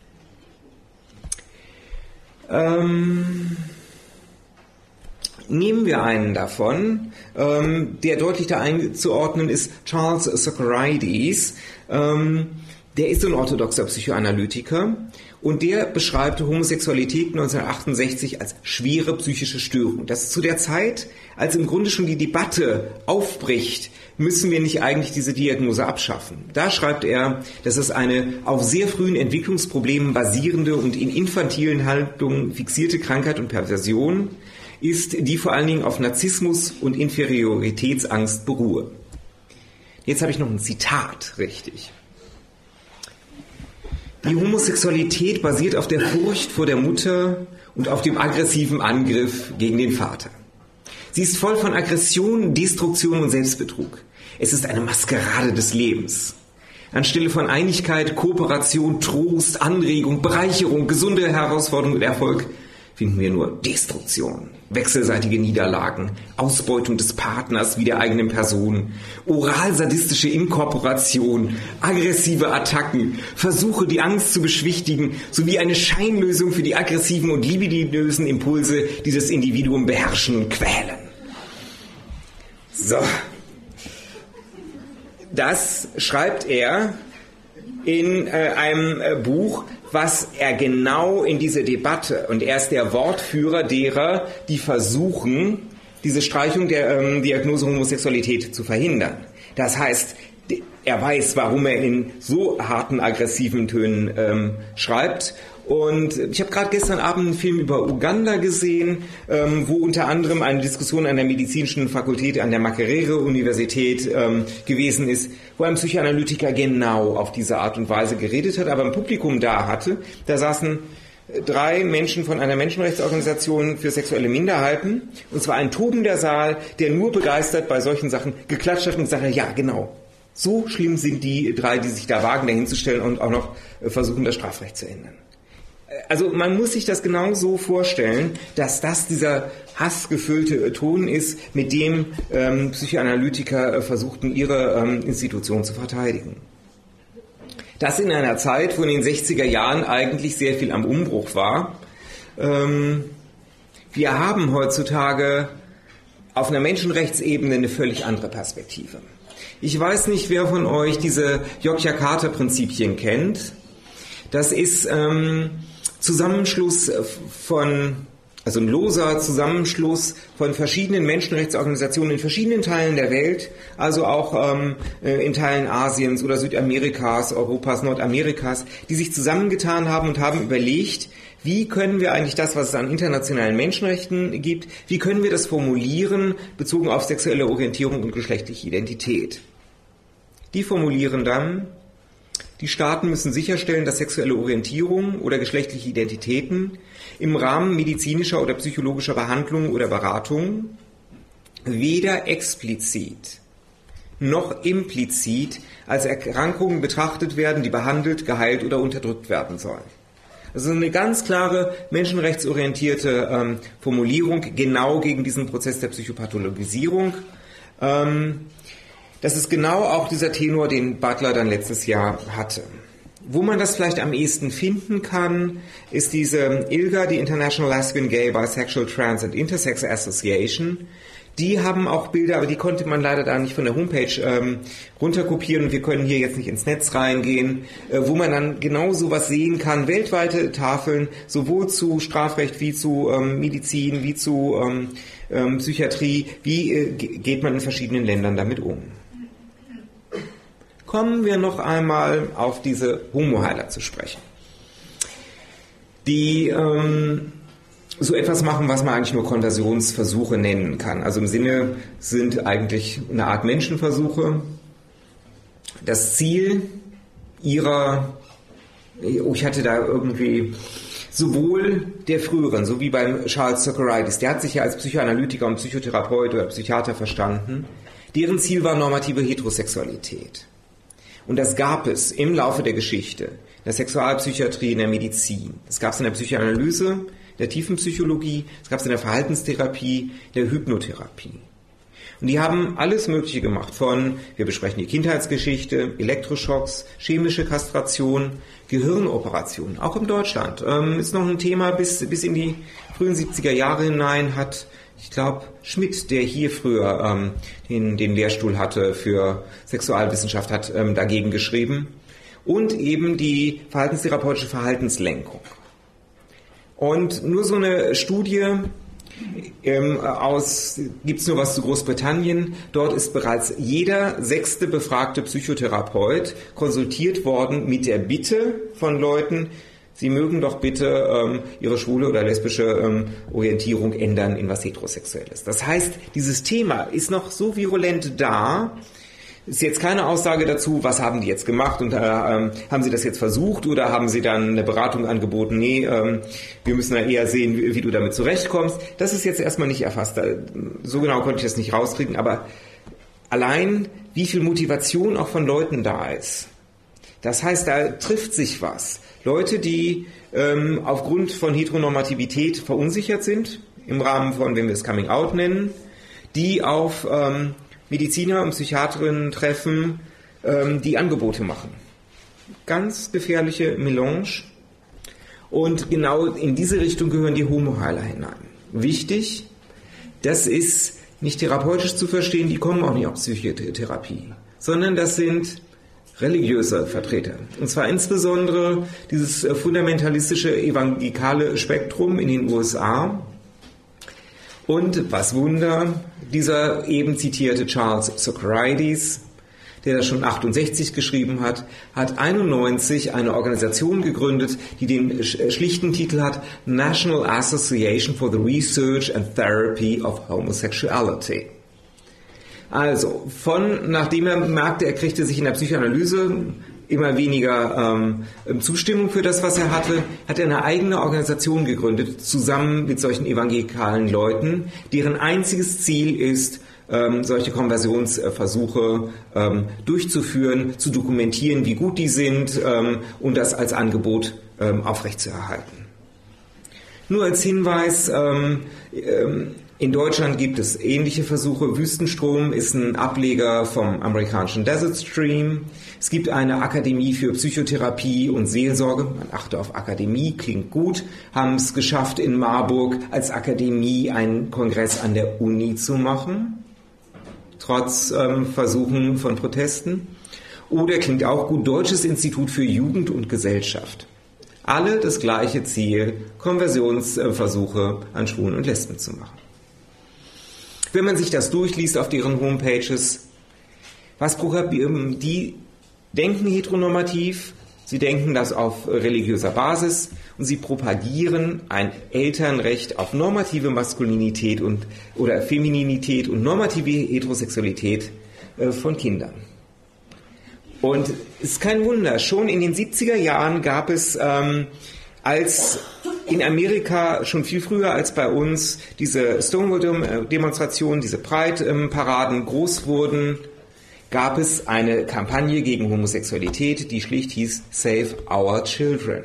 Nehmen wir einen davon, der deutlich da einzuordnen ist, Charles Socarides. Der ist ein orthodoxer Psychoanalytiker und der beschreibt Homosexualität 1968 als schwere psychische Störung. Das ist zu der Zeit, als im Grunde schon die Debatte aufbricht, müssen wir nicht eigentlich diese Diagnose abschaffen. Da schreibt er, dass es eine auf sehr frühen Entwicklungsproblemen basierende und in infantilen Haltungen fixierte Krankheit und Perversion ist, die vor allen Dingen auf Narzissmus und Inferioritätsangst beruhe. Jetzt habe ich noch ein Zitat, richtig. Die Homosexualität basiert auf der Furcht vor der Mutter und auf dem aggressiven Angriff gegen den Vater. Sie ist voll von Aggression, Destruktion und Selbstbetrug. Es ist eine Maskerade des Lebens. Anstelle von Einigkeit, Kooperation, Trost, Anregung, Bereicherung, gesunde Herausforderung und Erfolg finden wir nur Destruktion, wechselseitige Niederlagen, Ausbeutung des Partners wie der eigenen Person, oral-sadistische Inkorporation, aggressive Attacken, Versuche, die Angst zu beschwichtigen, sowie eine Scheinlösung für die aggressiven und libidinösen Impulse, die das Individuum beherrschen und quälen. So. Das schreibt er in einem Buch, was er genau in diese Debatte, und er ist der Wortführer derer, die versuchen, diese Streichung der Diagnose Homosexualität zu verhindern. Das heißt, er weiß, warum er in so harten, aggressiven Tönen schreibt. Und ich habe gerade gestern Abend einen Film über Uganda gesehen, wo unter anderem eine Diskussion an der medizinischen Fakultät an der Makerere-Universität gewesen ist, wo ein Psychoanalytiker genau auf diese Art und Weise geredet hat, aber ein Publikum da saßen 3 Menschen von einer Menschenrechtsorganisation für sexuelle Minderheiten, und zwar ein tobender Saal, der nur begeistert bei solchen Sachen geklatscht hat und gesagt hat, ja genau, so schlimm sind die 3, die sich da wagen, dahin zu stellen und auch noch versuchen, das Strafrecht zu ändern. Also man muss sich das genau so vorstellen, dass das dieser hassgefüllte Ton ist, mit dem Psychoanalytiker versuchten, ihre Institution zu verteidigen. Das in einer Zeit, wo in den 60er Jahren eigentlich sehr viel am Umbruch war. Wir haben heutzutage auf einer Menschenrechtsebene eine völlig andere Perspektive. Ich weiß nicht, wer von euch diese Yogyakarta-Prinzipien kennt. Das ist Zusammenschluss also ein loser Zusammenschluss von verschiedenen Menschenrechtsorganisationen in verschiedenen Teilen der Welt, also auch in Teilen Asiens oder Südamerikas, Europas, Nordamerikas, die sich zusammengetan haben und haben überlegt, wie können wir eigentlich das, was es an internationalen Menschenrechten gibt, wie können wir das formulieren, bezogen auf sexuelle Orientierung und geschlechtliche Identität. Die formulieren dann: Die Staaten müssen sicherstellen, dass sexuelle Orientierung oder geschlechtliche Identitäten im Rahmen medizinischer oder psychologischer Behandlung oder Beratung weder explizit noch implizit als Erkrankungen betrachtet werden, die behandelt, geheilt oder unterdrückt werden sollen. Also eine ganz klare menschenrechtsorientierte Formulierung genau gegen diesen Prozess der Psychopathologisierung. Das ist genau auch dieser Tenor, den Butler dann letztes Jahr hatte. Wo man das vielleicht am ehesten finden kann, ist diese ILGA, die International Lesbian, Gay, Bisexual, Trans and Intersex Association. Die haben auch Bilder, aber die konnte man leider da nicht von der Homepage runterkopieren und wir können hier jetzt nicht ins Netz reingehen, wo man dann genau sowas sehen kann, weltweite Tafeln, sowohl zu Strafrecht wie zu Medizin, wie zu Psychiatrie, wie geht man in verschiedenen Ländern damit um. Kommen wir noch einmal auf diese Homoheiler zu sprechen, die so etwas machen, was man eigentlich nur Konversionsversuche nennen kann. Also im Sinne sind eigentlich eine Art Menschenversuche. Das Ziel ihrer, ich hatte da irgendwie sowohl der früheren, so wie beim Charles Socarides, der hat sich ja als Psychoanalytiker und Psychotherapeut oder Psychiater verstanden, deren Ziel war normative Heterosexualität. Und das gab es im Laufe der Geschichte, in der Sexualpsychiatrie, in der Medizin. Das gab es in der Psychoanalyse, der Tiefenpsychologie, es gab es in der Verhaltenstherapie, der Hypnotherapie. Und die haben alles Mögliche gemacht von, wir besprechen die Kindheitsgeschichte, Elektroschocks, chemische Kastration, Gehirnoperationen, auch in Deutschland. Ist noch ein Thema bis in die frühen 70er Jahre hinein, hat, ich glaube, Schmidt, der hier früher den Lehrstuhl hatte für Sexualwissenschaft, hat dagegen geschrieben. Und eben die verhaltenstherapeutische Verhaltenslenkung. Und nur so eine Studie gibt's nur was zu Großbritannien. Dort ist bereits jeder 6. befragte Psychotherapeut konsultiert worden mit der Bitte von Leuten, sie mögen doch bitte ihre schwule oder lesbische Orientierung ändern in was Heterosexuelles. Das heißt, dieses Thema ist noch so virulent da. Ist jetzt keine Aussage dazu, was haben die jetzt gemacht und haben sie das jetzt versucht oder haben sie dann eine Beratung angeboten? Nee, wir müssen da eher sehen, wie du damit zurechtkommst. Das ist jetzt erstmal nicht erfasst. So genau konnte ich das nicht rauskriegen, aber allein wie viel Motivation auch von Leuten da ist. Das heißt, da trifft sich was. Leute, die aufgrund von Heteronormativität verunsichert sind, im Rahmen von, wenn wir es Coming Out nennen, die auf Mediziner und Psychiaterinnen treffen, die Angebote machen. Ganz gefährliche Melange. Und genau in diese Richtung gehören die Homoheiler hinein. Wichtig, das ist nicht therapeutisch zu verstehen, die kommen auch nicht auf Psychotherapie, sondern das sind religiöse Vertreter. Und zwar insbesondere dieses fundamentalistische evangelikale Spektrum in den USA. Und was Wunder, dieser eben zitierte Charles Socarides, der das schon 68 geschrieben hat, hat 91 eine Organisation gegründet, die den schlichten Titel hat National Association for the Research and Therapy of Homosexuality. Also, nachdem er merkte, er kriegte sich in der Psychoanalyse immer weniger Zustimmung für das, was er hatte, hat er eine eigene Organisation gegründet, zusammen mit solchen evangelikalen Leuten, deren einziges Ziel ist, solche Konversionsversuche durchzuführen, zu dokumentieren, wie gut die sind und das als Angebot aufrechtzuerhalten. Nur als Hinweis, in Deutschland gibt es ähnliche Versuche. Wüstenstrom ist ein Ableger vom amerikanischen Desert Stream. Es gibt eine Akademie für Psychotherapie und Seelsorge. Man achte auf Akademie, klingt gut. Haben es geschafft, in Marburg als Akademie einen Kongress an der Uni zu machen, trotz Versuchen von Protesten. Oder klingt auch gut, Deutsches Institut für Jugend und Gesellschaft. Alle das gleiche Ziel, Konversionsversuche an Schwulen und Lesben zu machen. Wenn man sich das durchliest auf deren Homepages, die denken heteronormativ, sie denken das auf religiöser Basis und sie propagieren ein Elternrecht auf normative Maskulinität oder Femininität und normative Heterosexualität von Kindern. Und es ist kein Wunder, schon in den 70er Jahren gab es als in Amerika schon viel früher als bei uns diese Stonewall-Demonstrationen, diese Pride-Paraden groß wurden, gab es eine Kampagne gegen Homosexualität, die schlicht hieß Save Our Children.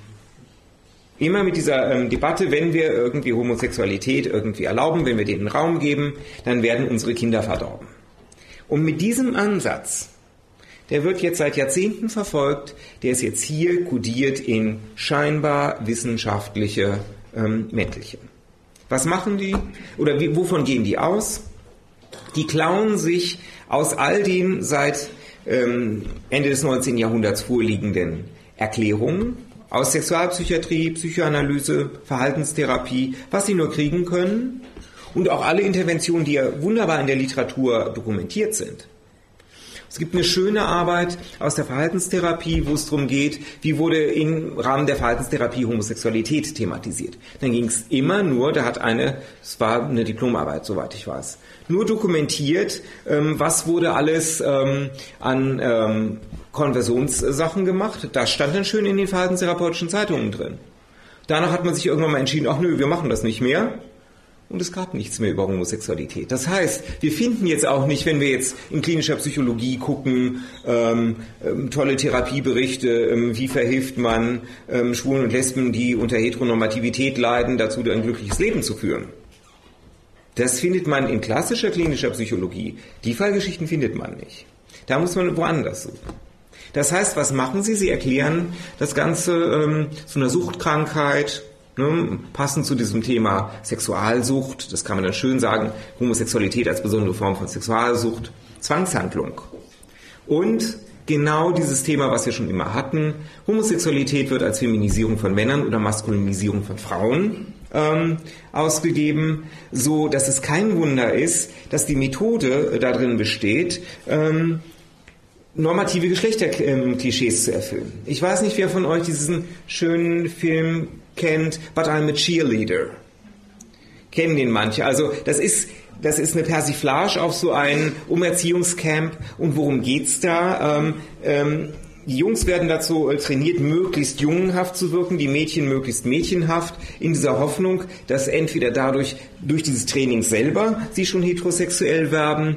Immer mit dieser Debatte, wenn wir irgendwie Homosexualität irgendwie erlauben, wenn wir denen Raum geben, dann werden unsere Kinder verdorben. Und mit diesem Ansatz, der wird jetzt seit Jahrzehnten verfolgt, der ist jetzt hier kodiert in scheinbar wissenschaftliche Mäntelchen. Was machen die? Oder wovon gehen die aus? Die klauen sich aus all den seit Ende des 19. Jahrhunderts vorliegenden Erklärungen, aus Sexualpsychiatrie, Psychoanalyse, Verhaltenstherapie, was sie nur kriegen können, und auch alle Interventionen, die ja wunderbar in der Literatur dokumentiert sind. Es gibt eine schöne Arbeit aus der Verhaltenstherapie, wo es darum geht, wie wurde im Rahmen der Verhaltenstherapie Homosexualität thematisiert. Dann ging es immer nur, es war eine Diplomarbeit, soweit ich weiß, nur dokumentiert, was wurde alles an Konversionssachen gemacht. Das stand dann schön in den verhaltenstherapeutischen Zeitungen drin. Danach hat man sich irgendwann mal entschieden, ach nö, wir machen das nicht mehr. Und es gab nichts mehr über Homosexualität. Das heißt, wir finden jetzt auch nicht, wenn wir jetzt in klinischer Psychologie gucken, tolle Therapieberichte, wie verhilft man Schwulen und Lesben, die unter Heteronormativität leiden, dazu ein glückliches Leben zu führen. Das findet man in klassischer klinischer Psychologie. Die Fallgeschichten findet man nicht. Da muss man woanders suchen. Das heißt, was machen sie? Sie erklären das Ganze zu einer Suchtkrankheit, passend zu diesem Thema Sexualsucht, das kann man dann schön sagen, Homosexualität als besondere Form von Sexualsucht, Zwangshandlung. Und genau dieses Thema, was wir schon immer hatten, Homosexualität wird als Feminisierung von Männern oder Maskulinisierung von Frauen ausgegeben, so dass es kein Wunder ist, dass die Methode darin besteht, normative Geschlechterklischees zu erfüllen. Ich weiß nicht, wer von euch diesen schönen Film kennt, But I'm a Cheerleader. Kennen den manche. Also das ist eine Persiflage auf so ein Umerziehungscamp. Und worum geht's da? Die Jungs werden dazu trainiert, möglichst jungenhaft zu wirken, die Mädchen möglichst mädchenhaft, in dieser Hoffnung, dass entweder durch dieses Training selber sie schon heterosexuell werden.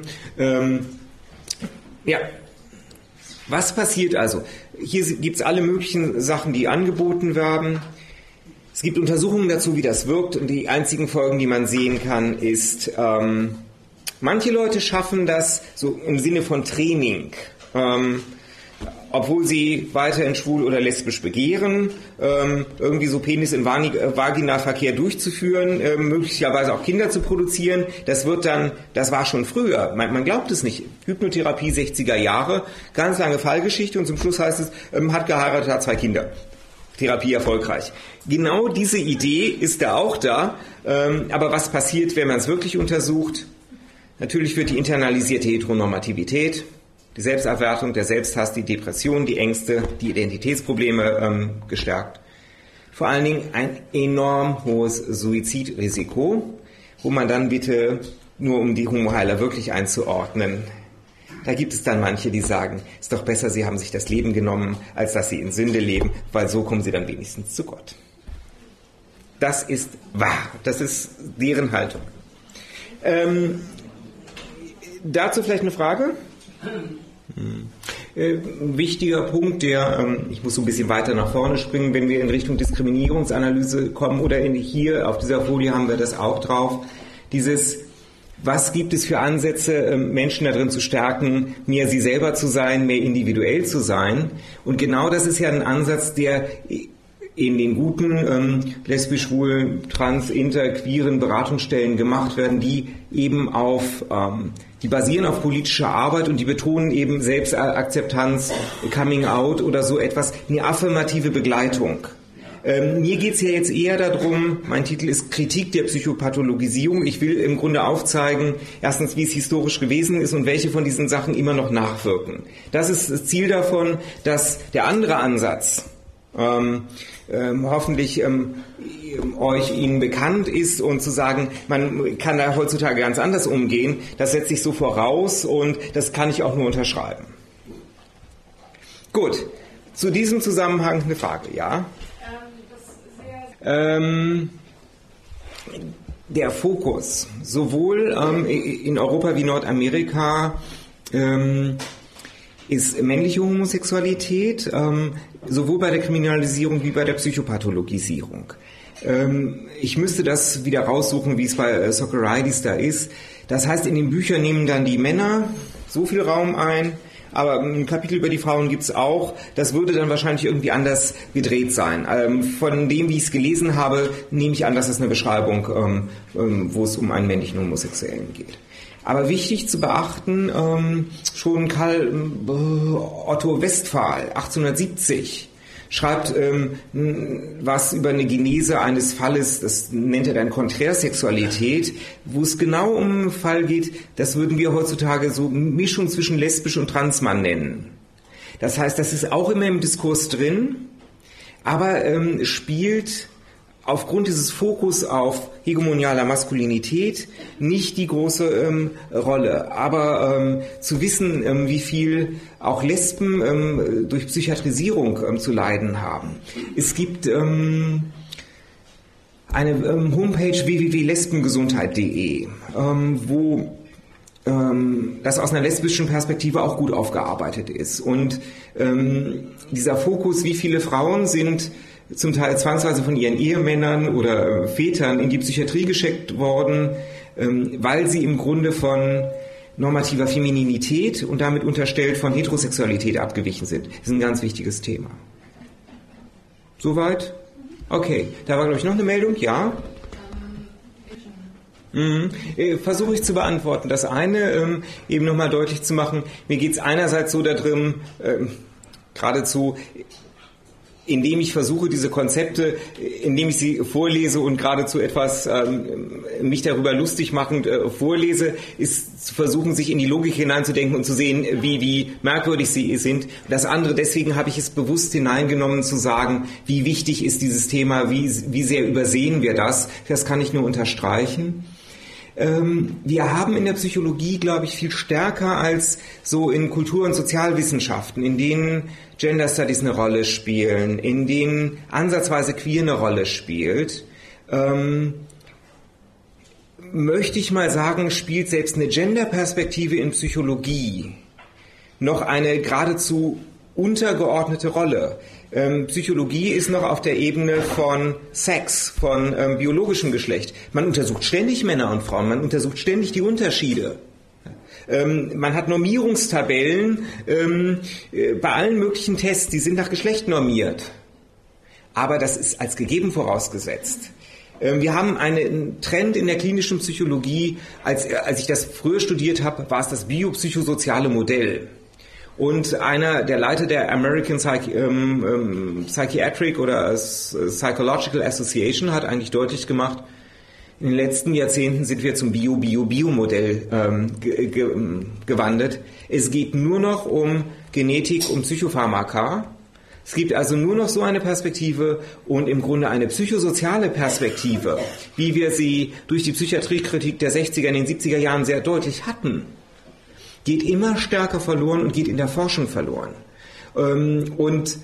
Was passiert also? Hier gibt es alle möglichen Sachen, die angeboten werden. Es gibt Untersuchungen dazu, wie das wirkt, und die einzigen Folgen, die man sehen kann, ist, manche Leute schaffen das so im Sinne von Training, obwohl sie weiterhin schwul oder lesbisch begehren, irgendwie so Penis- in Vaginalverkehr durchzuführen, möglicherweise auch Kinder zu produzieren. Das war schon früher, man glaubt es nicht. Hypnotherapie 60er Jahre, ganz lange Fallgeschichte, und zum Schluss heißt es, hat geheiratet, hat 2 Kinder. Therapie erfolgreich. Genau diese Idee ist da auch da, aber was passiert, wenn man es wirklich untersucht? Natürlich wird die internalisierte Heteronormativität, die Selbstabwertung, der Selbsthass, die Depression, die Ängste, die Identitätsprobleme gestärkt. Vor allen Dingen ein enorm hohes Suizidrisiko, wo man dann bitte, nur um die Homoheiler wirklich einzuordnen, da gibt es dann manche, die sagen, ist doch besser, sie haben sich das Leben genommen, als dass sie in Sünde leben, weil so kommen sie dann wenigstens zu Gott. Das ist wahr, das ist deren Haltung. Dazu vielleicht eine Frage? Wichtiger Punkt, ich muss so ein bisschen weiter nach vorne springen, wenn wir in Richtung Diskriminierungsanalyse kommen, oder hier auf dieser Folie haben wir das auch drauf, was gibt es für Ansätze, Menschen darin zu stärken, mehr sie selber zu sein, mehr individuell zu sein? Und genau das ist ja ein Ansatz, der in den guten lesbisch, schwul, trans, inter, queeren Beratungsstellen gemacht werden, die eben die basieren auf politischer Arbeit, und die betonen eben Selbstakzeptanz, Coming Out oder so etwas, eine affirmative Begleitung. Mir geht es ja jetzt eher darum, mein Titel ist Kritik der Psychopathologisierung. Ich will im Grunde aufzeigen, erstens, wie es historisch gewesen ist und welche von diesen Sachen immer noch nachwirken. Das ist das Ziel davon, dass der andere Ansatz hoffentlich Ihnen bekannt ist, und zu sagen, man kann da heutzutage ganz anders umgehen, das setze ich so voraus, und das kann ich auch nur unterschreiben. Gut, zu diesem Zusammenhang eine Frage, ja? Der Fokus, sowohl in Europa wie Nordamerika, ist männliche Homosexualität, sowohl bei der Kriminalisierung wie bei der Psychopathologisierung. Ich müsste das wieder raussuchen, wie es bei Socarides da ist. Das heißt, in den Büchern nehmen dann die Männer so viel Raum ein, aber ein Kapitel über die Frauen gibt's auch. Das würde dann wahrscheinlich irgendwie anders gedreht sein. Von dem, wie ich es gelesen habe, nehme ich an, dass es eine Beschreibung, wo es um einen männlichen Homosexuellen geht. Aber wichtig zu beachten, schon Otto Westphal 1870 schreibt was über eine Genese eines Falles, das nennt er dann Konträrsexualität, wo es genau um einen Fall geht, das würden wir heutzutage so Mischung zwischen lesbisch und Transmann nennen. Das heißt, das ist auch immer im Diskurs drin, aber spielt aufgrund dieses Fokus auf hegemonialer Maskulinität nicht die große Rolle. Aber zu wissen, wie viel auch Lesben durch Psychiatrisierung zu leiden haben. Es gibt eine Homepage www.lesbengesundheit.de, wo das aus einer lesbischen Perspektive auch gut aufgearbeitet ist. Und dieser Fokus, wie viele Frauen sind zum Teil zwangsweise von ihren Ehemännern oder Vätern in die Psychiatrie geschickt worden, weil sie im Grunde von normativer Femininität und damit unterstellt von Heterosexualität abgewichen sind. Das ist ein ganz wichtiges Thema. Soweit? Okay. Da war, glaube ich, noch eine Meldung. Ja? Versuche ich zu beantworten. Das eine, eben nochmal deutlich zu machen, mir geht es einerseits so darum, geradezu, indem ich versuche, diese Konzepte, indem ich sie vorlese und geradezu etwas mich darüber lustig machend vorlese, ist zu versuchen, sich in die Logik hineinzudenken und zu sehen, wie merkwürdig sie sind. Das andere, deswegen habe ich es bewusst hineingenommen, zu sagen, wie wichtig ist dieses Thema, wie sehr übersehen wir das. Das kann ich nur unterstreichen. Wir haben in der Psychologie, glaube ich, viel stärker als so in Kultur- und Sozialwissenschaften, in denen Gender Studies eine Rolle spielen, in denen ansatzweise Queer eine Rolle spielt, möchte ich mal sagen, spielt selbst eine Gender-Perspektive in Psychologie noch eine geradezu untergeordnete Rolle. Psychologie ist noch auf der Ebene von Sex, von biologischem Geschlecht. Man untersucht ständig Männer und Frauen, man untersucht ständig die Unterschiede. Man hat Normierungstabellen bei allen möglichen Tests, die sind nach Geschlecht normiert. Aber das ist als gegeben vorausgesetzt. Wir haben einen Trend in der klinischen Psychologie, als ich das früher studiert habe, war es das biopsychosoziale Modell. Und einer der Leiter der American Psychiatric oder Psychological Association hat eigentlich deutlich gemacht, in den letzten Jahrzehnten sind wir zum Bio-Modell gewandert. Es geht nur noch um Genetik, um Psychopharmaka. Es gibt also nur noch so eine Perspektive und im Grunde eine psychosoziale Perspektive, wie wir sie durch die Psychiatriekritik der 60er, in den 70er Jahren sehr deutlich hatten, geht immer stärker verloren und geht in der Forschung verloren. Und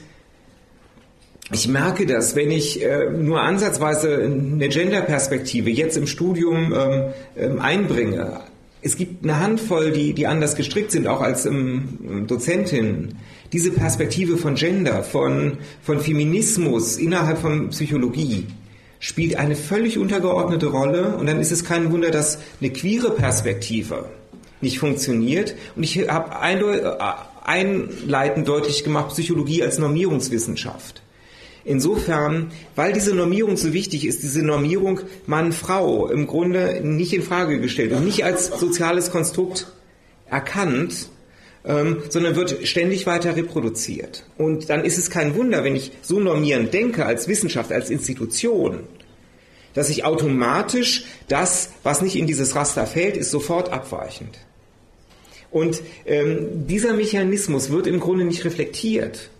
ich merke das, wenn ich nur ansatzweise eine Gender-Perspektive jetzt im Studium einbringe. Es gibt eine Handvoll, die anders gestrickt sind, auch als Dozentinnen. Diese Perspektive von Gender, von Feminismus innerhalb von Psychologie spielt eine völlig untergeordnete Rolle. Und dann ist es kein Wunder, dass eine queere Perspektive nicht funktioniert. Und ich habe einleitend deutlich gemacht, Psychologie als Normierungswissenschaft. Insofern, weil diese Normierung so wichtig ist, diese Normierung Mann-Frau im Grunde nicht in Frage gestellt und nicht als soziales Konstrukt erkannt, sondern wird ständig weiter reproduziert. Und dann ist es kein Wunder, wenn ich so normierend denke als Wissenschaft, als Institution, dass ich automatisch das, was nicht in dieses Raster fällt, ist sofort abweichend. Und dieser Mechanismus wird im Grunde nicht reflektiert.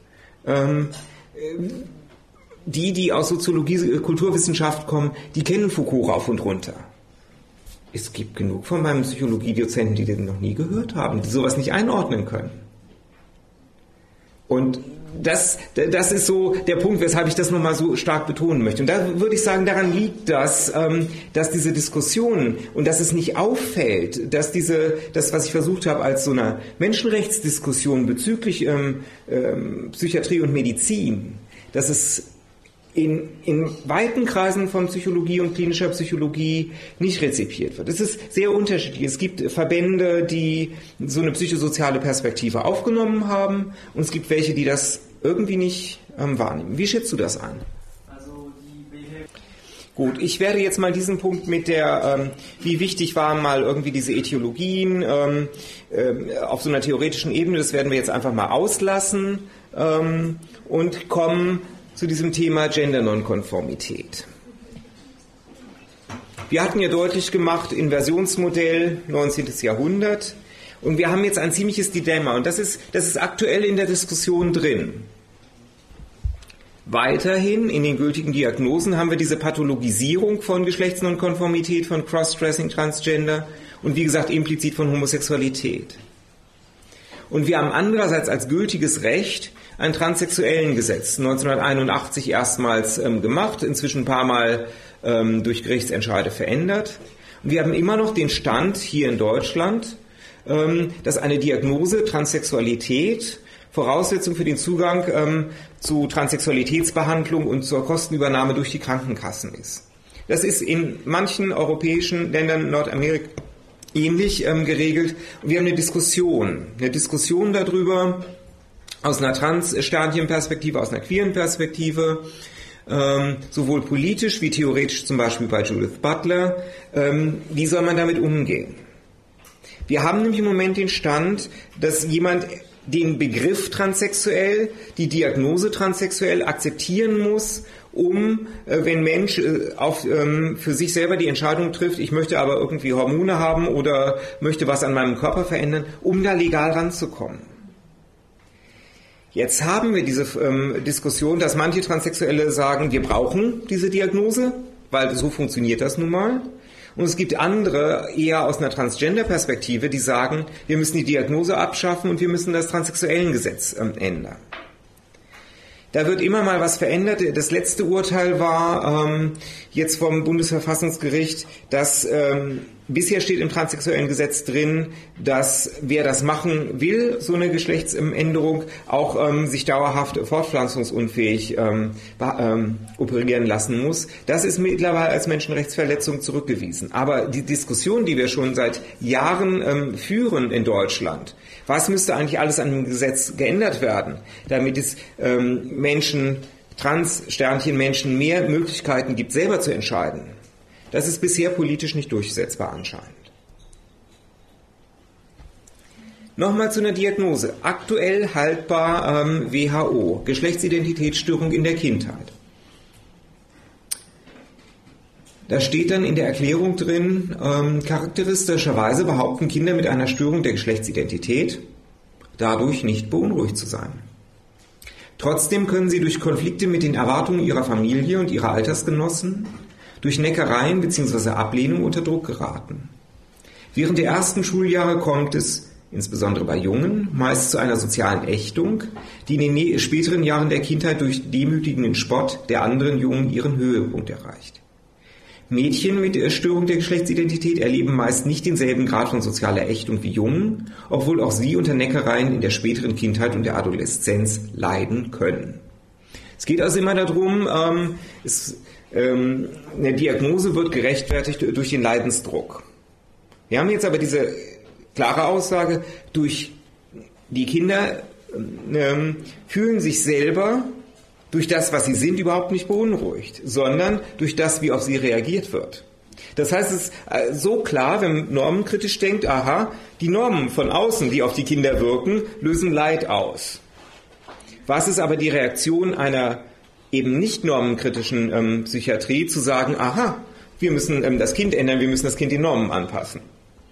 Die aus Soziologie, Kulturwissenschaft kommen, die kennen Foucault rauf und runter. Es gibt genug von meinen Psychologiedozenten, die den noch nie gehört haben, die sowas nicht einordnen können. Und das ist so der Punkt, weshalb ich das nochmal so stark betonen möchte. Und da würde ich sagen, daran liegt das, dass diese Diskussion und dass es nicht auffällt, dass das, was ich versucht habe, als so eine Menschenrechtsdiskussion bezüglich Psychiatrie und Medizin, dass es in weiten Kreisen von Psychologie und klinischer Psychologie nicht rezipiert wird. Es ist sehr unterschiedlich. Es gibt Verbände, die so eine psychosoziale Perspektive aufgenommen haben, und es gibt welche, die das irgendwie nicht wahrnehmen. Wie schätzt du das ein? Gut, ich werde jetzt mal diesen Punkt mit wie wichtig waren mal irgendwie diese Ätiologien auf so einer theoretischen Ebene, das werden wir jetzt einfach mal auslassen und kommen zu diesem Thema Gender-Nonkonformität. Wir hatten ja deutlich gemacht, Inversionsmodell 19. Jahrhundert, und wir haben jetzt ein ziemliches Dilemma, und das ist aktuell in der Diskussion drin. Weiterhin in den gültigen Diagnosen haben wir diese Pathologisierung von Geschlechtsnonkonformität, von Crossdressing, Transgender und wie gesagt implizit von Homosexualität. Und wir haben andererseits als gültiges Recht ein transsexuellen Gesetz, 1981 erstmals gemacht, inzwischen ein paar Mal durch Gerichtsentscheide verändert. Und wir haben immer noch den Stand hier in Deutschland, dass eine Diagnose Transsexualität Voraussetzung für den Zugang zu Transsexualitätsbehandlung und zur Kostenübernahme durch die Krankenkassen ist. Das ist in manchen europäischen Ländern, Nordamerika, ähnlich geregelt. Und wir haben eine Diskussion darüber, aus einer Trans-Sternchen-Perspektive, aus einer queeren Perspektive, sowohl politisch wie theoretisch, zum Beispiel bei Judith Butler. Wie soll man damit umgehen? Wir haben nämlich im Moment den Stand, dass jemand den Begriff transsexuell, die Diagnose transsexuell akzeptieren muss, wenn Mensch für sich selber die Entscheidung trifft, ich möchte aber irgendwie Hormone haben oder möchte was an meinem Körper verändern, um da legal ranzukommen. Jetzt haben wir diese Diskussion, dass manche Transsexuelle sagen, wir brauchen diese Diagnose, weil so funktioniert das nun mal. Und es gibt andere, eher aus einer Transgender-Perspektive, die sagen, wir müssen die Diagnose abschaffen und wir müssen das Transsexuellengesetz ändern. Da wird immer mal was verändert. Das letzte Urteil war jetzt vom Bundesverfassungsgericht, dass bisher steht im transsexuellen Gesetz drin, dass wer das machen will, so eine Geschlechtsänderung, auch sich dauerhaft fortpflanzungsunfähig operieren lassen muss. Das ist mittlerweile als Menschenrechtsverletzung zurückgewiesen. Aber die Diskussion, die wir schon seit Jahren führen in Deutschland, was müsste eigentlich alles an dem Gesetz geändert werden, damit es Trans-Sternchen-Menschen mehr Möglichkeiten gibt, selber zu entscheiden? Das ist bisher politisch nicht durchsetzbar anscheinend. Nochmal zu einer Diagnose. Aktuell haltbar WHO, Geschlechtsidentitätsstörung in der Kindheit. Da steht dann in der Erklärung drin, charakteristischerweise behaupten Kinder mit einer Störung der Geschlechtsidentität, dadurch nicht beunruhigt zu sein. Trotzdem können sie durch Konflikte mit den Erwartungen ihrer Familie und ihrer Altersgenossen, durch Neckereien bzw. Ablehnung unter Druck geraten. Während der ersten Schuljahre kommt es, insbesondere bei Jungen, meist zu einer sozialen Ächtung, die in den späteren Jahren der Kindheit durch demütigenden Spott der anderen Jungen ihren Höhepunkt erreicht. Mädchen mit der Störung der Geschlechtsidentität erleben meist nicht denselben Grad von sozialer Ächtung wie Jungen, obwohl auch sie unter Neckereien in der späteren Kindheit und der Adoleszenz leiden können. Es geht also immer darum, eine Diagnose wird gerechtfertigt durch den Leidensdruck. Wir haben jetzt aber diese klare Aussage, durch die Kinder fühlen sich selber durch das, was sie sind, überhaupt nicht beunruhigt, sondern durch das, wie auf sie reagiert wird. Das heißt, es ist so klar, wenn man normenkritisch denkt, aha, die Normen von außen, die auf die Kinder wirken, lösen Leid aus. Was ist aber die Reaktion einer eben nicht normenkritischen Psychiatrie, zu sagen, aha, wir müssen das Kind ändern, wir müssen das Kind den Normen anpassen.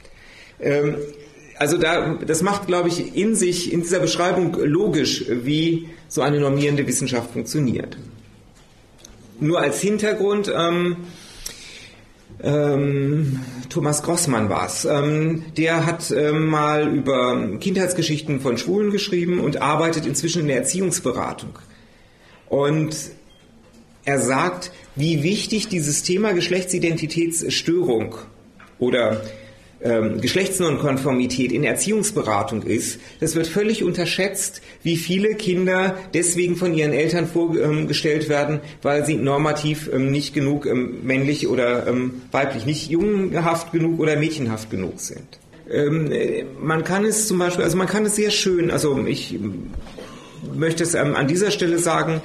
Das macht, glaube ich, in dieser Beschreibung logisch, wie so eine normierende Wissenschaft funktioniert. Nur als Hintergrund, Thomas Grossmann war's. Der hat mal über Kindheitsgeschichten von Schwulen geschrieben und arbeitet inzwischen in der Erziehungsberatung. Und er sagt, wie wichtig dieses Thema Geschlechtsidentitätsstörung oder Geschlechtsnonkonformität in Erziehungsberatung ist. Das wird völlig unterschätzt, wie viele Kinder deswegen von ihren Eltern vorgestellt werden, weil sie normativ nicht genug männlich oder weiblich, nicht jungenhaft genug oder mädchenhaft genug sind. Man kann es zum Beispiel, also man kann es sehr schön, also ich möchte es an dieser Stelle sagen,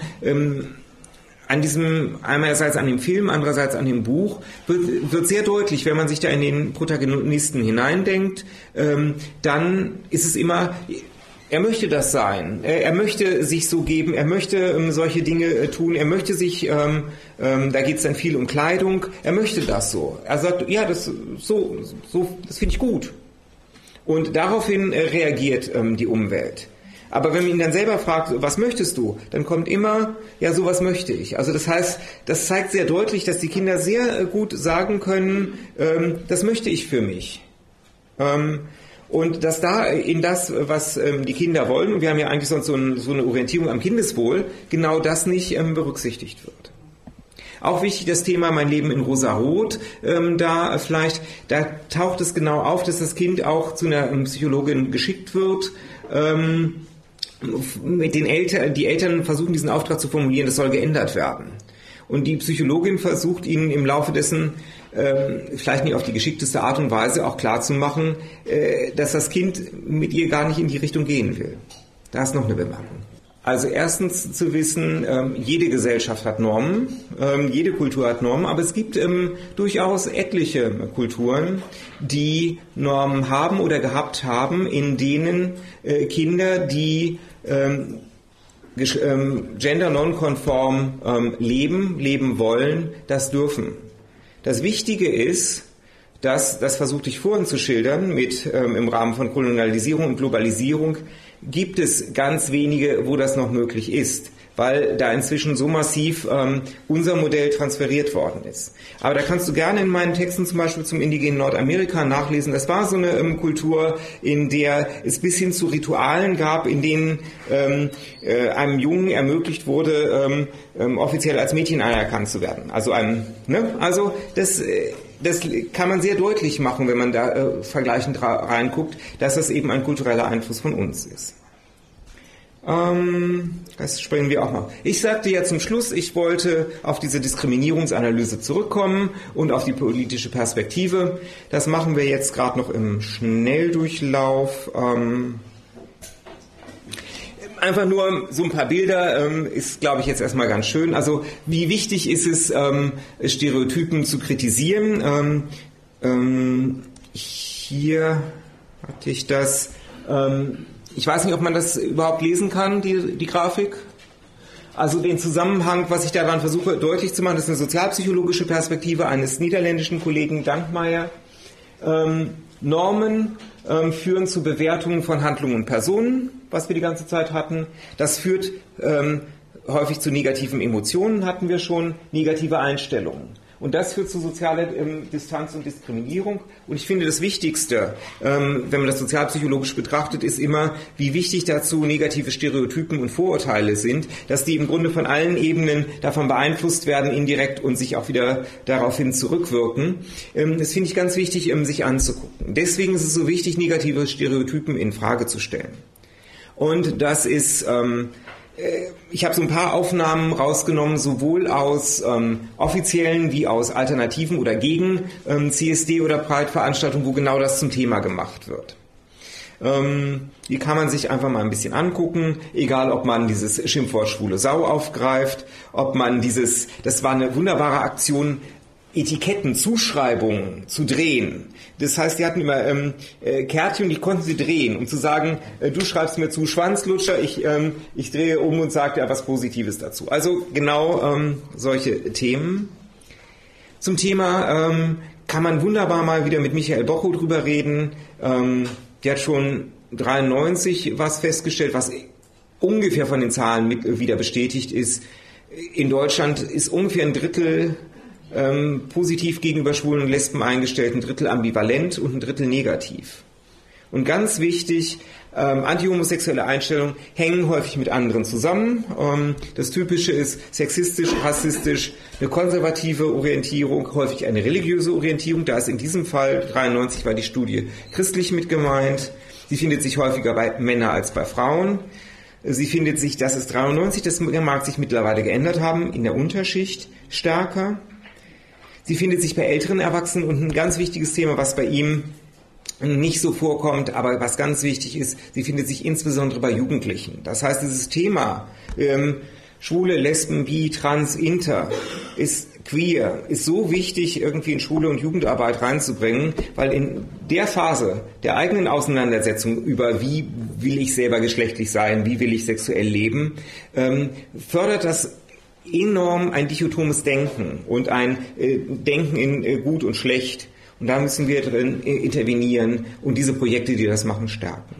einerseits an dem Film, andererseits an dem Buch, wird sehr deutlich, wenn man sich da in den Protagonisten hineindenkt, dann ist es immer, er möchte das sein, er möchte sich so geben, er möchte solche Dinge tun, er möchte sich, da geht es dann viel um Kleidung, er möchte das so. Er sagt, ja, das finde ich gut. Und daraufhin reagiert die Umwelt. Aber wenn man ihn dann selber fragt, was möchtest du, dann kommt immer, ja, sowas möchte ich. Also das heißt, das zeigt sehr deutlich, dass die Kinder sehr gut sagen können, das möchte ich für mich. Und dass da in das, was die Kinder wollen, und wir haben ja eigentlich sonst so eine Orientierung am Kindeswohl, genau das nicht berücksichtigt wird. Auch wichtig das Thema Mein Leben in Rosa-Rot, da taucht es genau auf, dass das Kind auch zu einer Psychologin geschickt wird, die Eltern versuchen diesen Auftrag zu formulieren, das soll geändert werden. Und die Psychologin versucht ihnen im Laufe dessen, vielleicht nicht auf die geschickteste Art und Weise, auch klarzumachen, dass das Kind mit ihr gar nicht in die Richtung gehen will. Da ist noch eine Bemerkung. Also erstens zu wissen, jede Gesellschaft hat Normen, jede Kultur hat Normen, aber es gibt durchaus etliche Kulturen, die Normen haben oder gehabt haben, in denen Kinder, die gender-nonkonform leben wollen, das dürfen. Das Wichtige ist, dass, das versuchte ich vorhin zu schildern, im Rahmen von Kolonialisierung und Globalisierung, gibt es ganz wenige, wo das noch möglich ist, weil da inzwischen so massiv unser Modell transferiert worden ist. Aber da kannst du gerne in meinen Texten zum Beispiel zum indigenen Nordamerika nachlesen. Das war so eine Kultur, in der es bis hin zu Ritualen gab, in denen einem Jungen ermöglicht wurde, offiziell als Mädchen anerkannt zu werden. Also das kann man sehr deutlich machen, wenn man da vergleichend reinguckt, dass das eben ein kultureller Einfluss von uns ist. Das springen wir auch mal. Ich sagte ja zum Schluss, ich wollte auf diese Diskriminierungsanalyse zurückkommen und auf die politische Perspektive. Das machen wir jetzt gerade noch im Schnelldurchlauf. Einfach nur so ein paar Bilder ist, glaube ich, jetzt erstmal ganz schön. Also wie wichtig ist es, Stereotypen zu kritisieren? Hier hatte ich das. Ich weiß nicht, ob man das überhaupt lesen kann, die Grafik. Also den Zusammenhang, was ich daran versuche deutlich zu machen, das ist eine sozialpsychologische Perspektive eines niederländischen Kollegen Dankmeier. Normen führen zu Bewertungen von Handlungen und Personen, was wir die ganze Zeit hatten. Das führt häufig zu negativen Emotionen, hatten wir schon, negative Einstellungen. Und das führt zu sozialer Distanz und Diskriminierung. Und ich finde, das Wichtigste, wenn man das sozialpsychologisch betrachtet, ist immer, wie wichtig dazu negative Stereotypen und Vorurteile sind, dass die im Grunde von allen Ebenen davon beeinflusst werden, indirekt, und sich auch wieder daraufhin zurückwirken. Das finde ich ganz wichtig, sich anzugucken. Deswegen ist es so wichtig, negative Stereotypen in Frage zu stellen. Und das ist... Ich habe so ein paar Aufnahmen rausgenommen, sowohl aus offiziellen wie aus alternativen oder gegen CSD oder Pride-Veranstaltungen, wo genau das zum Thema gemacht wird. Die kann man sich einfach mal ein bisschen angucken, egal ob man dieses Schimpfwort schwule Sau aufgreift, ob man das war eine wunderbare Aktion, Etiketten, Zuschreibungen zu drehen. Das heißt, die hatten immer Kärtchen, die konnten sie drehen, um zu sagen, du schreibst mir zu Schwanzlutscher, ich drehe um und sage dir was Positives dazu. Also genau solche Themen. Zum Thema kann man wunderbar mal wieder mit Michael Bocco drüber reden. Die hat schon 93 was festgestellt, was ungefähr von den Zahlen wieder bestätigt ist. In Deutschland ist ungefähr ein Drittel positiv gegenüber Schwulen und Lesben eingestellt, ein Drittel ambivalent und ein Drittel negativ. Und ganz wichtig, antihomosexuelle Einstellungen hängen häufig mit anderen zusammen. Das Typische ist sexistisch, rassistisch, eine konservative Orientierung, häufig eine religiöse Orientierung. Da ist in diesem Fall, 93 war die Studie christlich mit gemeint. Sie findet sich häufiger bei Männern als bei Frauen. Sie findet sich, das ist 93, das mag sich mittlerweile geändert haben, in der Unterschicht stärker. Sie findet sich bei älteren Erwachsenen und ein ganz wichtiges Thema, was bei ihm nicht so vorkommt, aber was ganz wichtig ist, sie findet sich insbesondere bei Jugendlichen. Das heißt, dieses Thema Schwule, Lesben, Bi, Trans, Inter ist queer, ist so wichtig, irgendwie in Schule und Jugendarbeit reinzubringen, weil in der Phase der eigenen Auseinandersetzung über wie will ich selber geschlechtlich sein, wie will ich sexuell leben, fördert das enorm ein dichotomes Denken und ein Denken in gut und schlecht. Und da müssen wir drin intervenieren und diese Projekte, die das machen, stärken.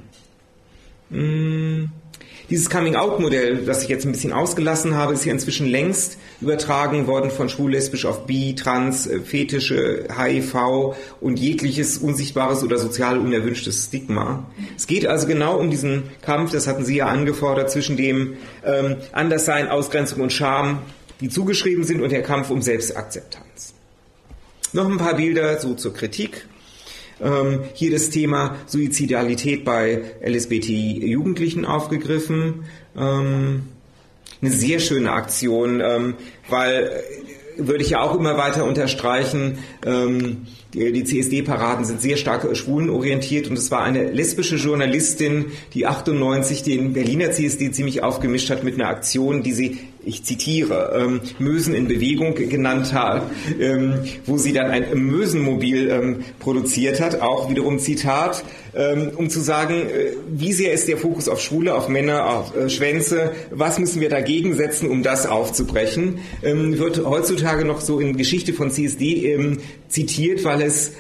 Dieses Coming-out-Modell, das ich jetzt ein bisschen ausgelassen habe, ist ja inzwischen längst übertragen worden von schwul-lesbisch auf bi, trans, Fetische, HIV und jegliches unsichtbares oder sozial unerwünschtes Stigma. Es geht also genau um diesen Kampf, das hatten Sie ja angefordert, zwischen dem Anderssein, Ausgrenzung und Scham, die zugeschrieben sind, und der Kampf um Selbstakzeptanz. Noch ein paar Bilder so zur Kritik. Hier das Thema Suizidalität bei LSBTI-Jugendlichen aufgegriffen. Eine sehr schöne Aktion, weil, würde ich ja auch immer weiter unterstreichen, die CSD-Paraden sind sehr stark schwulenorientiert, und es war eine lesbische Journalistin, die 98 den Berliner CSD ziemlich aufgemischt hat mit einer Aktion, die sie, ich zitiere, Mösen in Bewegung genannt hat, wo sie dann ein Mösenmobil produziert hat, auch wiederum Zitat, um zu sagen, wie sehr ist der Fokus auf Schwule, auf Männer, auf Schwänze, was müssen wir dagegen setzen, um das aufzubrechen, wird heutzutage noch so in Geschichte von CSD zitiert, weil es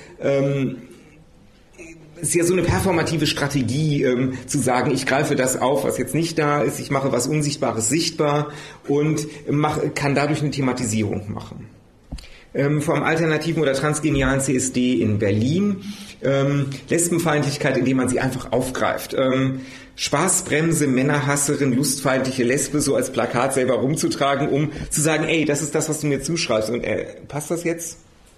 ist ja so eine performative Strategie, zu sagen, ich greife das auf, was jetzt nicht da ist, ich mache was Unsichtbares sichtbar und kann dadurch eine Thematisierung machen. Vom alternativen oder transgenialen CSD in Berlin, Lesbenfeindlichkeit, indem man sie einfach aufgreift. Spaßbremse, Männerhasserin, lustfeindliche Lesbe so als Plakat selber rumzutragen, um zu sagen, ey, das ist das, was du mir zuschreibst, und passt das jetzt?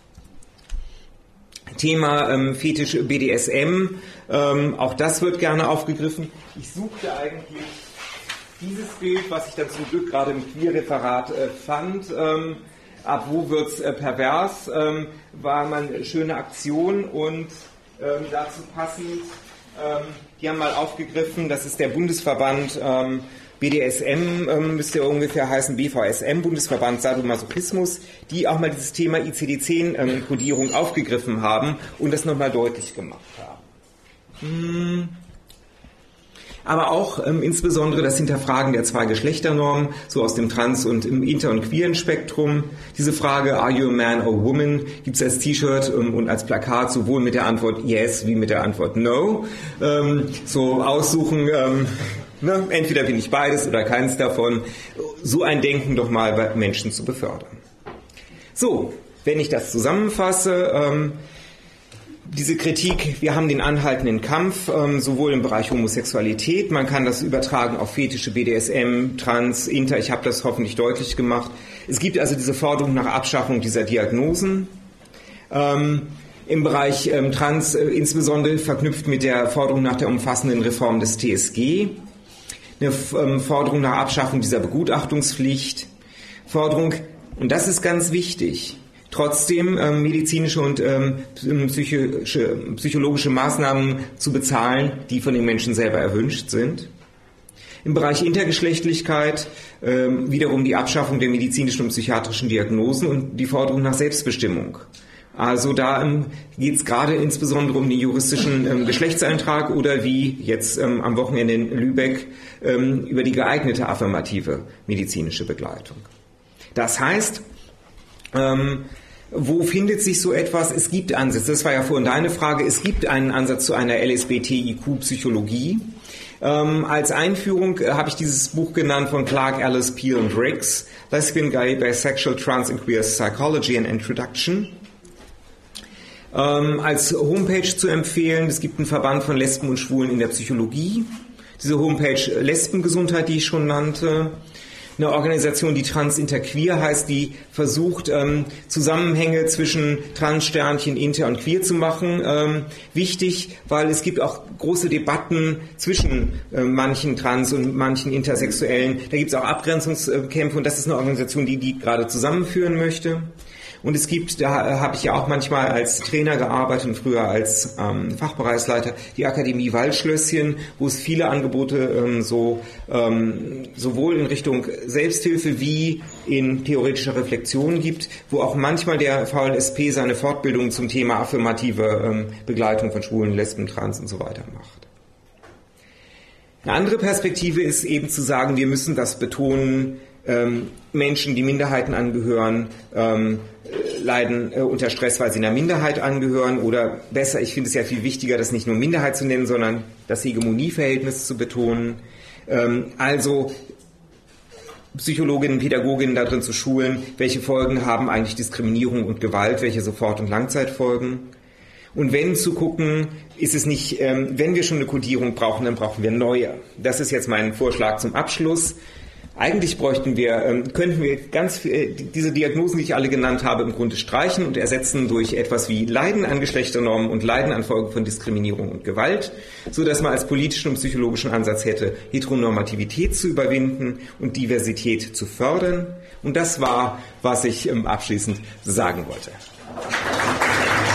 Thema Fetisch BDSM, auch das wird gerne aufgegriffen. Ich suchte eigentlich dieses Bild, was ich dann zum Glück gerade im Queer-Referat fand. Ab wo wird's pervers? War mal eine schöne Aktion, und dazu passend, die haben mal aufgegriffen, das ist der Bundesverband BDSM, müsste ungefähr heißen BVSM, Bundesverband Sadomasochismus, die auch mal dieses Thema ICD-10-Kodierung aufgegriffen haben und das nochmal deutlich gemacht haben. Aber auch insbesondere das Hinterfragen der zwei Geschlechternormen, so aus dem Trans- und im Inter- und Queeren Spektrum. Diese Frage, are you a man or a woman, gibt es als T-Shirt und als Plakat sowohl mit der Antwort yes wie mit der Antwort no. So aussuchen, entweder bin ich beides oder keins davon. So ein Denken doch mal bei Menschen zu befördern. So, wenn ich das zusammenfasse, diese Kritik, wir haben den anhaltenden Kampf, sowohl im Bereich Homosexualität, man kann das übertragen auf Fetische, BDSM, Trans, Inter, ich habe das hoffentlich deutlich gemacht. Es gibt also diese Forderung nach Abschaffung dieser Diagnosen. Im Bereich Trans insbesondere verknüpft mit der Forderung nach der umfassenden Reform des TSG. Eine Forderung nach Abschaffung dieser Begutachtungspflicht. Forderung, und das ist ganz wichtig, trotzdem medizinische und psychologische Maßnahmen zu bezahlen, die von den Menschen selber erwünscht sind. Im Bereich Intergeschlechtlichkeit wiederum die Abschaffung der medizinischen und psychiatrischen Diagnosen und die Forderung nach Selbstbestimmung. Also da geht es gerade insbesondere um den juristischen Geschlechtseintrag oder wie jetzt am Wochenende in Lübeck über die geeignete affirmative medizinische Begleitung. Das heißt, wo findet sich so etwas? Es gibt Ansätze, das war ja vorhin deine Frage, es gibt einen Ansatz zu einer LSBTIQ-Psychologie. Als Einführung habe ich dieses Buch genannt von Clark, Ellis, Peel und Riggs, Lesbian, Gay, Bisexual, Trans and Queer Psychology and Introduction. Als Homepage zu empfehlen, es gibt einen Verband von Lesben und Schwulen in der Psychologie. Diese Homepage Lesbengesundheit, die ich schon nannte. Eine Organisation, die Trans Inter Queer heißt, die versucht, Zusammenhänge zwischen Trans, Sternchen, Inter und Queer zu machen. Wichtig, weil es gibt auch große Debatten zwischen manchen Trans und manchen Intersexuellen. Da gibt es auch Abgrenzungskämpfe und das ist eine Organisation, die gerade zusammenführen möchte. Und es gibt, da habe ich ja auch manchmal als Trainer gearbeitet und früher als Fachbereichsleiter, die Akademie Waldschlösschen, wo es viele Angebote sowohl in Richtung Selbsthilfe wie in theoretischer Reflexion gibt, wo auch manchmal der VLSP seine Fortbildung zum Thema affirmative Begleitung von Schwulen, Lesben, Trans und so weiter macht. Eine andere Perspektive ist eben zu sagen, wir müssen das betonen, Menschen, die Minderheiten angehören, leiden unter Stress, weil sie einer Minderheit angehören oder besser, ich finde es ja viel wichtiger, das nicht nur Minderheit zu nennen, sondern das Hegemonieverhältnis zu betonen. Also Psychologinnen, Pädagoginnen darin zu schulen, welche Folgen haben eigentlich Diskriminierung und Gewalt, welche Sofort- und Langzeitfolgen. Und wenn zu gucken, ist es nicht, wenn wir schon eine Kodierung brauchen, dann brauchen wir neue. Das ist jetzt mein Vorschlag zum Abschluss. Eigentlich könnten wir diese Diagnosen, die ich alle genannt habe, im Grunde streichen und ersetzen durch etwas wie Leiden an Geschlechternormen und Leiden an Folgen von Diskriminierung und Gewalt, so dass man als politischen und psychologischen Ansatz hätte, Heteronormativität zu überwinden und Diversität zu fördern. Und das war, was ich abschließend sagen wollte.